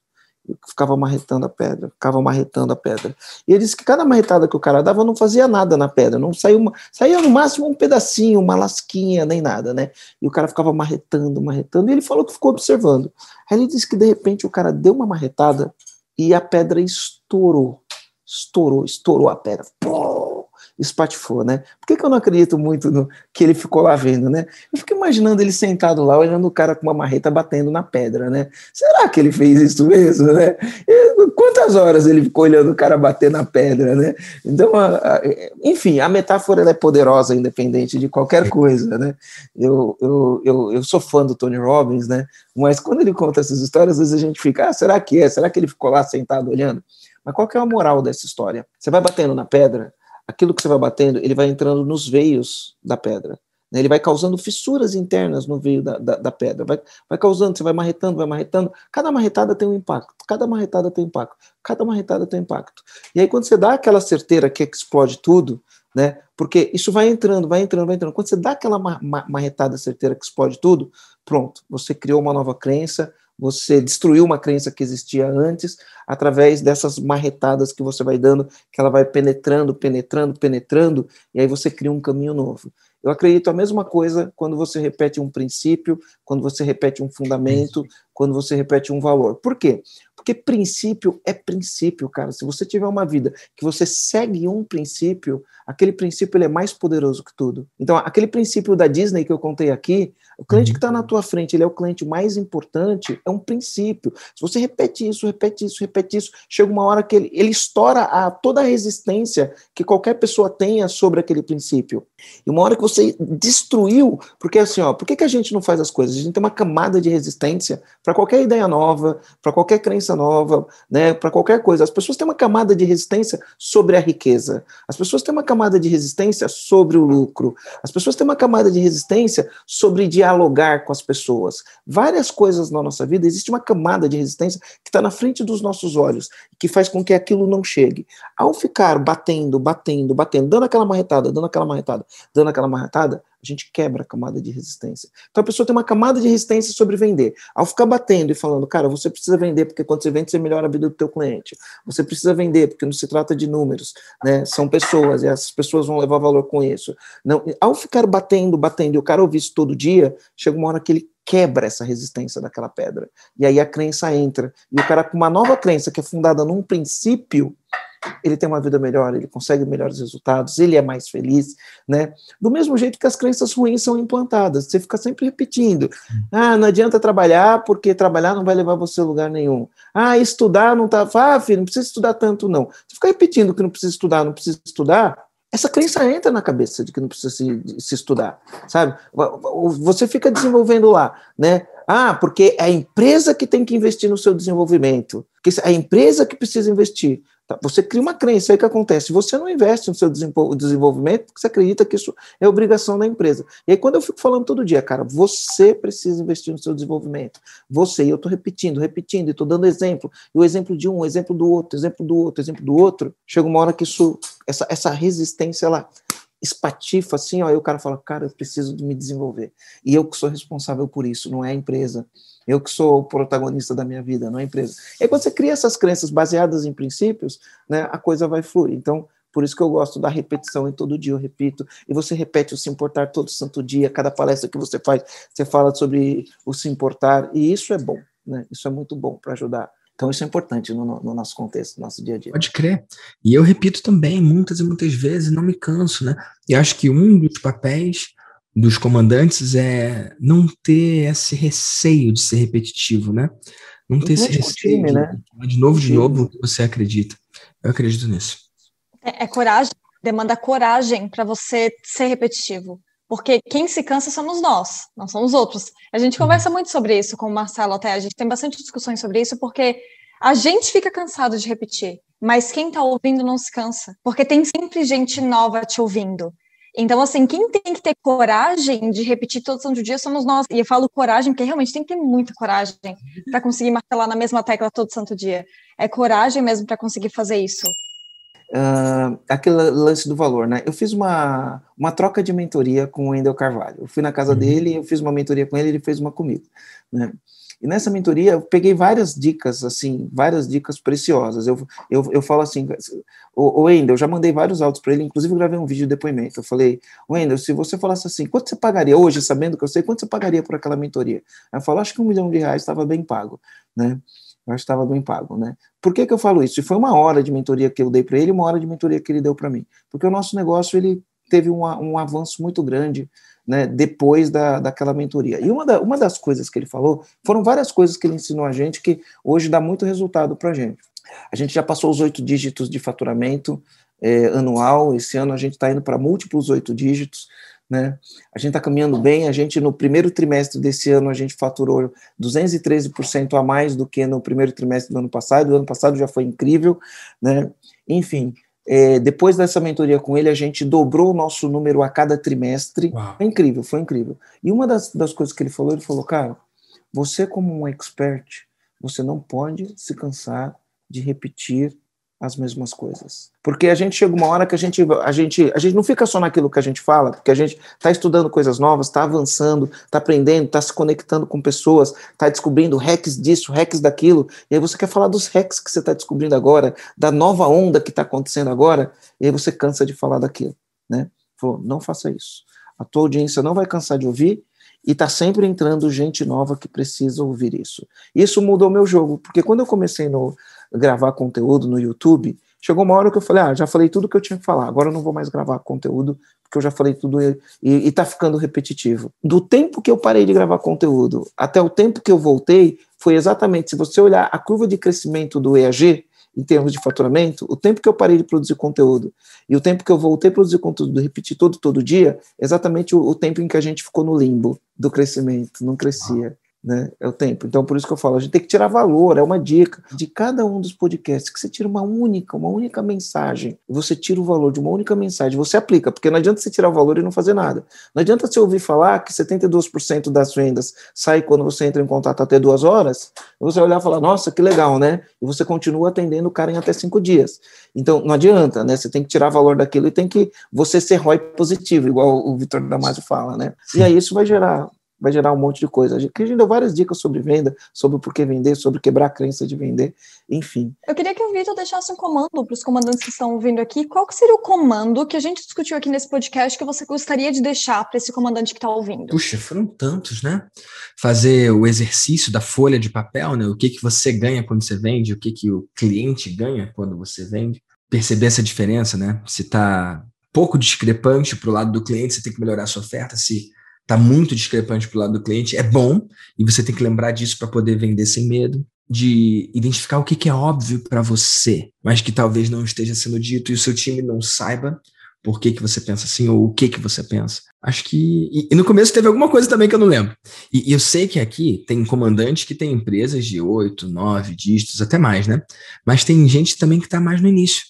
E ele disse que cada marretada que o cara dava não fazia nada na pedra, não saía no máximo um pedacinho, uma lasquinha, nem nada, né? E o cara ficava marretando, e ele falou que ficou observando. Aí ele disse que de repente o cara deu uma marretada e a pedra estourou a pedra. Pô! Espatifou, né? Por que eu não acredito muito no que ele ficou lá vendo, né? Eu fico imaginando ele sentado lá, olhando o cara com uma marreta batendo na pedra, né? Será que ele fez isso mesmo, né? Quantas horas ele ficou olhando o cara bater na pedra, né? Então, enfim, a metáfora ela é poderosa, independente de qualquer coisa, né? Eu sou fã do Tony Robbins, né? Mas quando ele conta essas histórias, às vezes a gente fica, será que é? Será que ele ficou lá sentado olhando? Mas qual que é a moral dessa história? Você vai batendo na pedra, aquilo que você vai batendo, ele vai entrando nos veios da pedra, né? Ele vai causando fissuras internas no veio da pedra, vai causando, você vai marretando, cada marretada tem um impacto, e aí quando você dá aquela certeira que explode tudo, né? Porque isso vai entrando, quando você dá aquela marretada certeira que explode tudo, pronto, você criou uma nova crença, você destruiu uma crença que existia antes, através dessas marretadas que você vai dando, que ela vai penetrando, e aí você cria um caminho novo. Eu acredito a mesma coisa quando você repete um princípio, quando você repete um fundamento, quando você repete um valor. Por quê? Porque princípio é princípio, cara. Se você tiver uma vida que você segue um princípio, aquele princípio ele é mais poderoso que tudo. Então, aquele princípio da Disney que eu contei aqui, o cliente que está na tua frente, ele é o cliente mais importante, é um princípio. Se você repete isso, chega uma hora que ele estoura toda a resistência que qualquer pessoa tenha sobre aquele princípio. E uma hora que você destruiu, porque assim, por que a gente não faz as coisas? A gente tem uma camada de resistência para qualquer ideia nova, para qualquer crença nova, né, para qualquer coisa. As pessoas têm uma camada de resistência sobre a riqueza. As pessoas têm uma camada de resistência sobre o lucro. As pessoas têm uma camada de resistência sobre dialogar com as pessoas. Várias coisas na nossa vida, existe uma camada de resistência que está na frente dos nossos olhos, que faz com que aquilo não chegue. Ao ficar batendo, dando aquela marretada, a gente quebra a camada de resistência. Então a pessoa tem uma camada de resistência sobre vender. Ao ficar batendo e falando, cara, você precisa vender porque quando você vende, você melhora a vida do teu cliente. Você precisa vender porque não se trata de números, né? São pessoas e as pessoas vão levar valor com isso. Não, ao ficar batendo e o cara ouvir isso todo dia, chega uma hora que ele quebra essa resistência daquela pedra. E aí a crença entra. E o cara com uma nova crença que é fundada num princípio, ele tem uma vida melhor, ele consegue melhores resultados, ele é mais feliz, né? Do mesmo jeito que as crenças ruins são implantadas, você fica sempre repetindo, não adianta trabalhar, porque trabalhar não vai levar você a lugar nenhum. Estudar não tá, filho, não precisa estudar tanto não. Você fica repetindo que não precisa estudar, essa crença entra na cabeça de que não precisa se estudar, sabe? Você fica desenvolvendo lá, né? Porque é a empresa que tem que investir no seu desenvolvimento, porque é a empresa que precisa investir. Você cria uma crença, aí o que acontece? Você não investe no seu desenvolvimento porque você acredita que isso é obrigação da empresa. E aí quando eu fico falando todo dia, cara, você precisa investir no seu desenvolvimento. Você, e eu estou repetindo, e estou dando exemplo, e o exemplo de um, o exemplo do outro, chega uma hora que essa resistência, ela espatifa assim, aí o cara fala, cara, eu preciso de me desenvolver. E eu que sou responsável por isso, não é a empresa. Eu que sou o protagonista da minha vida, não é a empresa. E aí, quando você cria essas crenças baseadas em princípios, né, a coisa vai fluir. Então, por isso que eu gosto da repetição, e todo dia eu repito, e você repete o se importar todo santo dia, cada palestra que você faz, você fala sobre o se importar, e isso é bom, né? Isso é muito bom para ajudar. Então, isso é importante no nosso contexto, no nosso dia a dia. Pode crer. E eu repito também muitas e muitas vezes, não me canso, né? E acho que um dos papéis dos comandantes é não ter esse receio de ser repetitivo, né? Não ter esse receio de novo o que você acredita. Eu acredito nisso. É coragem, demanda coragem para você ser repetitivo. Porque quem se cansa somos nós, não são os outros. A gente conversa muito sobre isso com o Marcelo até, a gente tem bastante discussões sobre isso, porque a gente fica cansado de repetir, mas quem está ouvindo não se cansa, porque tem sempre gente nova te ouvindo. Então, assim, quem tem que ter coragem de repetir todo santo dia somos nós. E eu falo coragem porque realmente tem que ter muita coragem para conseguir martelar na mesma tecla todo santo dia. É coragem mesmo para conseguir fazer isso. Aquele lance do valor, né? Eu fiz uma troca de mentoria com o Wendel Carvalho. Eu fui na casa dele, eu fiz uma mentoria com ele fez uma comigo, né? E nessa mentoria eu peguei várias dicas preciosas. Eu falo assim, o Wendel, eu já mandei vários áudios para ele, inclusive eu gravei um vídeo de depoimento. Eu falei, Wendel, se você falasse assim, quanto você pagaria hoje, sabendo que eu sei, quanto você pagaria por aquela mentoria? Aí eu falo, acho que R$1 milhão estava bem pago, né? Eu acho que estava bem pago, né? Por que eu falo isso? E foi 1 hora de mentoria que eu dei para ele, 1 hora de mentoria que ele deu para mim. Porque o nosso negócio, ele teve um avanço muito grande, né, depois daquela mentoria. E uma das coisas que ele falou, foram várias coisas que ele ensinou a gente que hoje dá muito resultado para a gente. A gente já passou os 8 dígitos de faturamento anual, esse ano a gente está indo para múltiplos 8 dígitos, né? A gente está caminhando bem, a gente no primeiro trimestre desse ano a gente faturou 213% a mais do que no primeiro trimestre do ano passado já foi incrível, né? Enfim, depois dessa mentoria com ele, a gente dobrou o nosso número a cada trimestre. Uau. Foi incrível. E uma das coisas que ele falou, cara, você como um expert, você não pode se cansar de repetir as mesmas coisas. Porque a gente chega uma hora que a gente não fica só naquilo que a gente fala, porque a gente está estudando coisas novas, está avançando, está aprendendo, está se conectando com pessoas, está descobrindo hacks disso, hacks daquilo, e aí você quer falar dos hacks que você está descobrindo agora, da nova onda que está acontecendo agora, e aí você cansa de falar daquilo, né? Falou, não faça isso. A tua audiência não vai cansar de ouvir, e está sempre entrando gente nova que precisa ouvir isso. Isso mudou meu jogo, porque quando eu comecei a gravar conteúdo no YouTube, chegou uma hora que eu falei, já falei tudo que eu tinha que falar, agora eu não vou mais gravar conteúdo, porque eu já falei tudo e está ficando repetitivo. Do tempo que eu parei de gravar conteúdo até o tempo que eu voltei, foi exatamente, se você olhar a curva de crescimento do EAG, em termos de faturamento, o tempo que eu parei de produzir conteúdo e o tempo que eu voltei a produzir conteúdo, repetir todo dia, exatamente o tempo em que a gente ficou no limbo do crescimento, não crescia. né? É o tempo. Então, por isso que eu falo, a gente tem que tirar valor, é uma dica de cada um dos podcasts, que você tira uma única mensagem, você tira o valor de uma única mensagem, você aplica, porque não adianta você tirar o valor e não fazer nada. Não adianta você ouvir falar que 72% das vendas sai quando você entra em contato até 2 horas, e você olhar e falar, nossa, que legal, né? E você continua atendendo o cara em até 5 dias. Então, não adianta, né? Você tem que tirar valor daquilo e tem que você ser ROI positivo, igual o Vitor Damasio fala, né? E aí isso vai gerar um monte de coisa. A gente deu várias dicas sobre venda, sobre o porquê vender, sobre quebrar a crença de vender, enfim. Eu queria que o Vitor deixasse um comando para os comandantes que estão ouvindo aqui. Qual que seria o comando que a gente discutiu aqui nesse podcast que você gostaria de deixar para esse comandante que está ouvindo? Puxa, foram tantos, né? Fazer o exercício da folha de papel, né? O que você ganha quando você vende, o que o cliente ganha quando você vende. Perceber essa diferença, né? Se está pouco discrepante para o lado do cliente, você tem que melhorar a sua oferta. Se está muito discrepante para o lado do cliente, é bom, e você tem que lembrar disso para poder vender sem medo, de identificar o que é óbvio para você, mas que talvez não esteja sendo dito e o seu time não saiba por que você pensa assim ou o que você pensa. Acho que... E no começo teve alguma coisa também que eu não lembro. E eu sei que aqui tem comandante que tem empresas de 8, 9 dígitos, até mais, né? Mas tem gente também que está mais no início.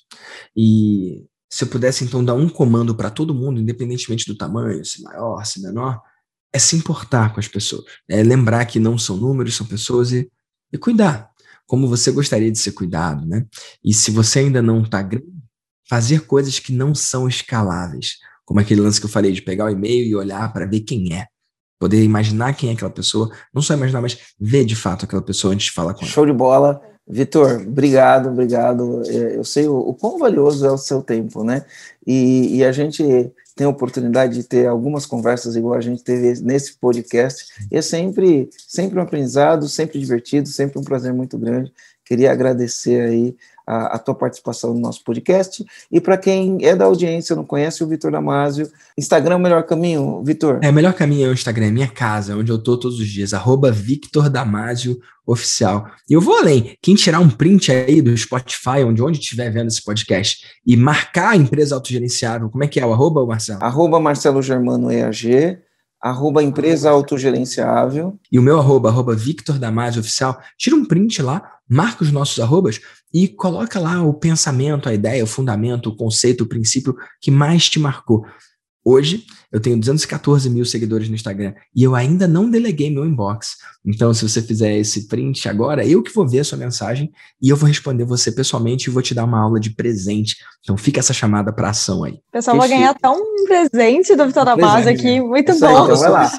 E se eu pudesse, então, dar um comando para todo mundo, independentemente do tamanho, se maior, se menor, é se importar com as pessoas. É lembrar que não são números, são pessoas e cuidar, como você gostaria de ser cuidado, né? E se você ainda não está grande, fazer coisas que não são escaláveis, como aquele lance que eu falei, de pegar o e-mail e olhar para ver quem é. Poder imaginar quem é aquela pessoa, não só imaginar, mas ver de fato aquela pessoa antes de falar com ela. Show de bola. Vitor, obrigado. Eu sei o quão valioso é o seu tempo, né? E a gente tem a oportunidade de ter algumas conversas igual a gente teve nesse podcast, e é sempre um aprendizado, sempre divertido, sempre um prazer muito grande. Queria agradecer aí a tua participação no nosso podcast. E para quem é da audiência, não conhece o Vitor Damasio, Instagram é o melhor caminho, Vitor? O melhor caminho é o Instagram, é minha casa, onde eu tô todos os dias, @Victor Damasio Oficial. E eu vou além, quem tirar um print aí do Spotify, onde estiver vendo esse podcast, e marcar a empresa autogerenciável, como é que é o arroba, Marcelo? @Marcelo Germano EAG, @empresa autogerenciável. E o meu arroba Victor Damasio Oficial, tira um print lá, marca os nossos arrobas e coloca lá o pensamento, a ideia, o fundamento, o conceito, o princípio que mais te marcou. Hoje, eu tenho 214 mil seguidores no Instagram e eu ainda não deleguei meu inbox. Então, se você fizer esse print agora, eu que vou ver a sua mensagem e eu vou responder você pessoalmente e vou te dar uma aula de presente. Então, fica essa chamada para ação aí. O pessoal vai ganhar até um presente do Vitor Damasio aqui, muito bom. Aí, então vai lá.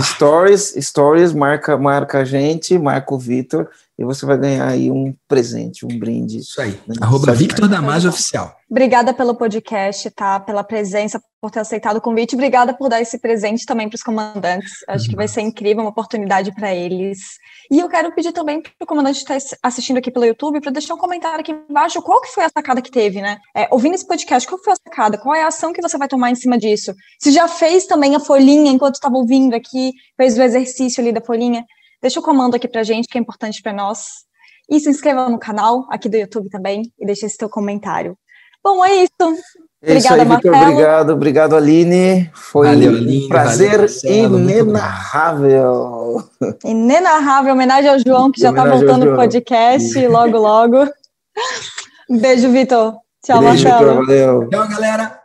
Stories, marca a gente, marca o Vitor, e você vai ganhar aí um presente, um brinde. Isso aí, né? @Victor Damasio Oficial. Obrigada pelo podcast, tá? Pela presença, por ter aceitado o convite. Obrigada por dar esse presente também para os comandantes. Acho que vai ser incrível, uma oportunidade para eles. E eu quero pedir também para o comandante que está assistindo aqui pelo YouTube para deixar um comentário aqui embaixo. Qual que foi a sacada que teve, né? Ouvindo esse podcast, qual foi a sacada? Qual é a ação que você vai tomar em cima disso? Se já fez também a folhinha enquanto estava ouvindo aqui, fez o exercício ali da folhinha, deixa o comando aqui pra gente, que é importante para nós. E se inscreva no canal aqui do YouTube também e deixe esse teu comentário. Bom, é isso. Obrigada, Marcelo. Obrigado, Aline. Foi Aline, um prazer inenarrável. Inenarrável. Homenagem ao João, que já está voltando pro podcast logo. Um beijo, Vitor. Tchau, Marcelo. Valeu. Tchau, galera.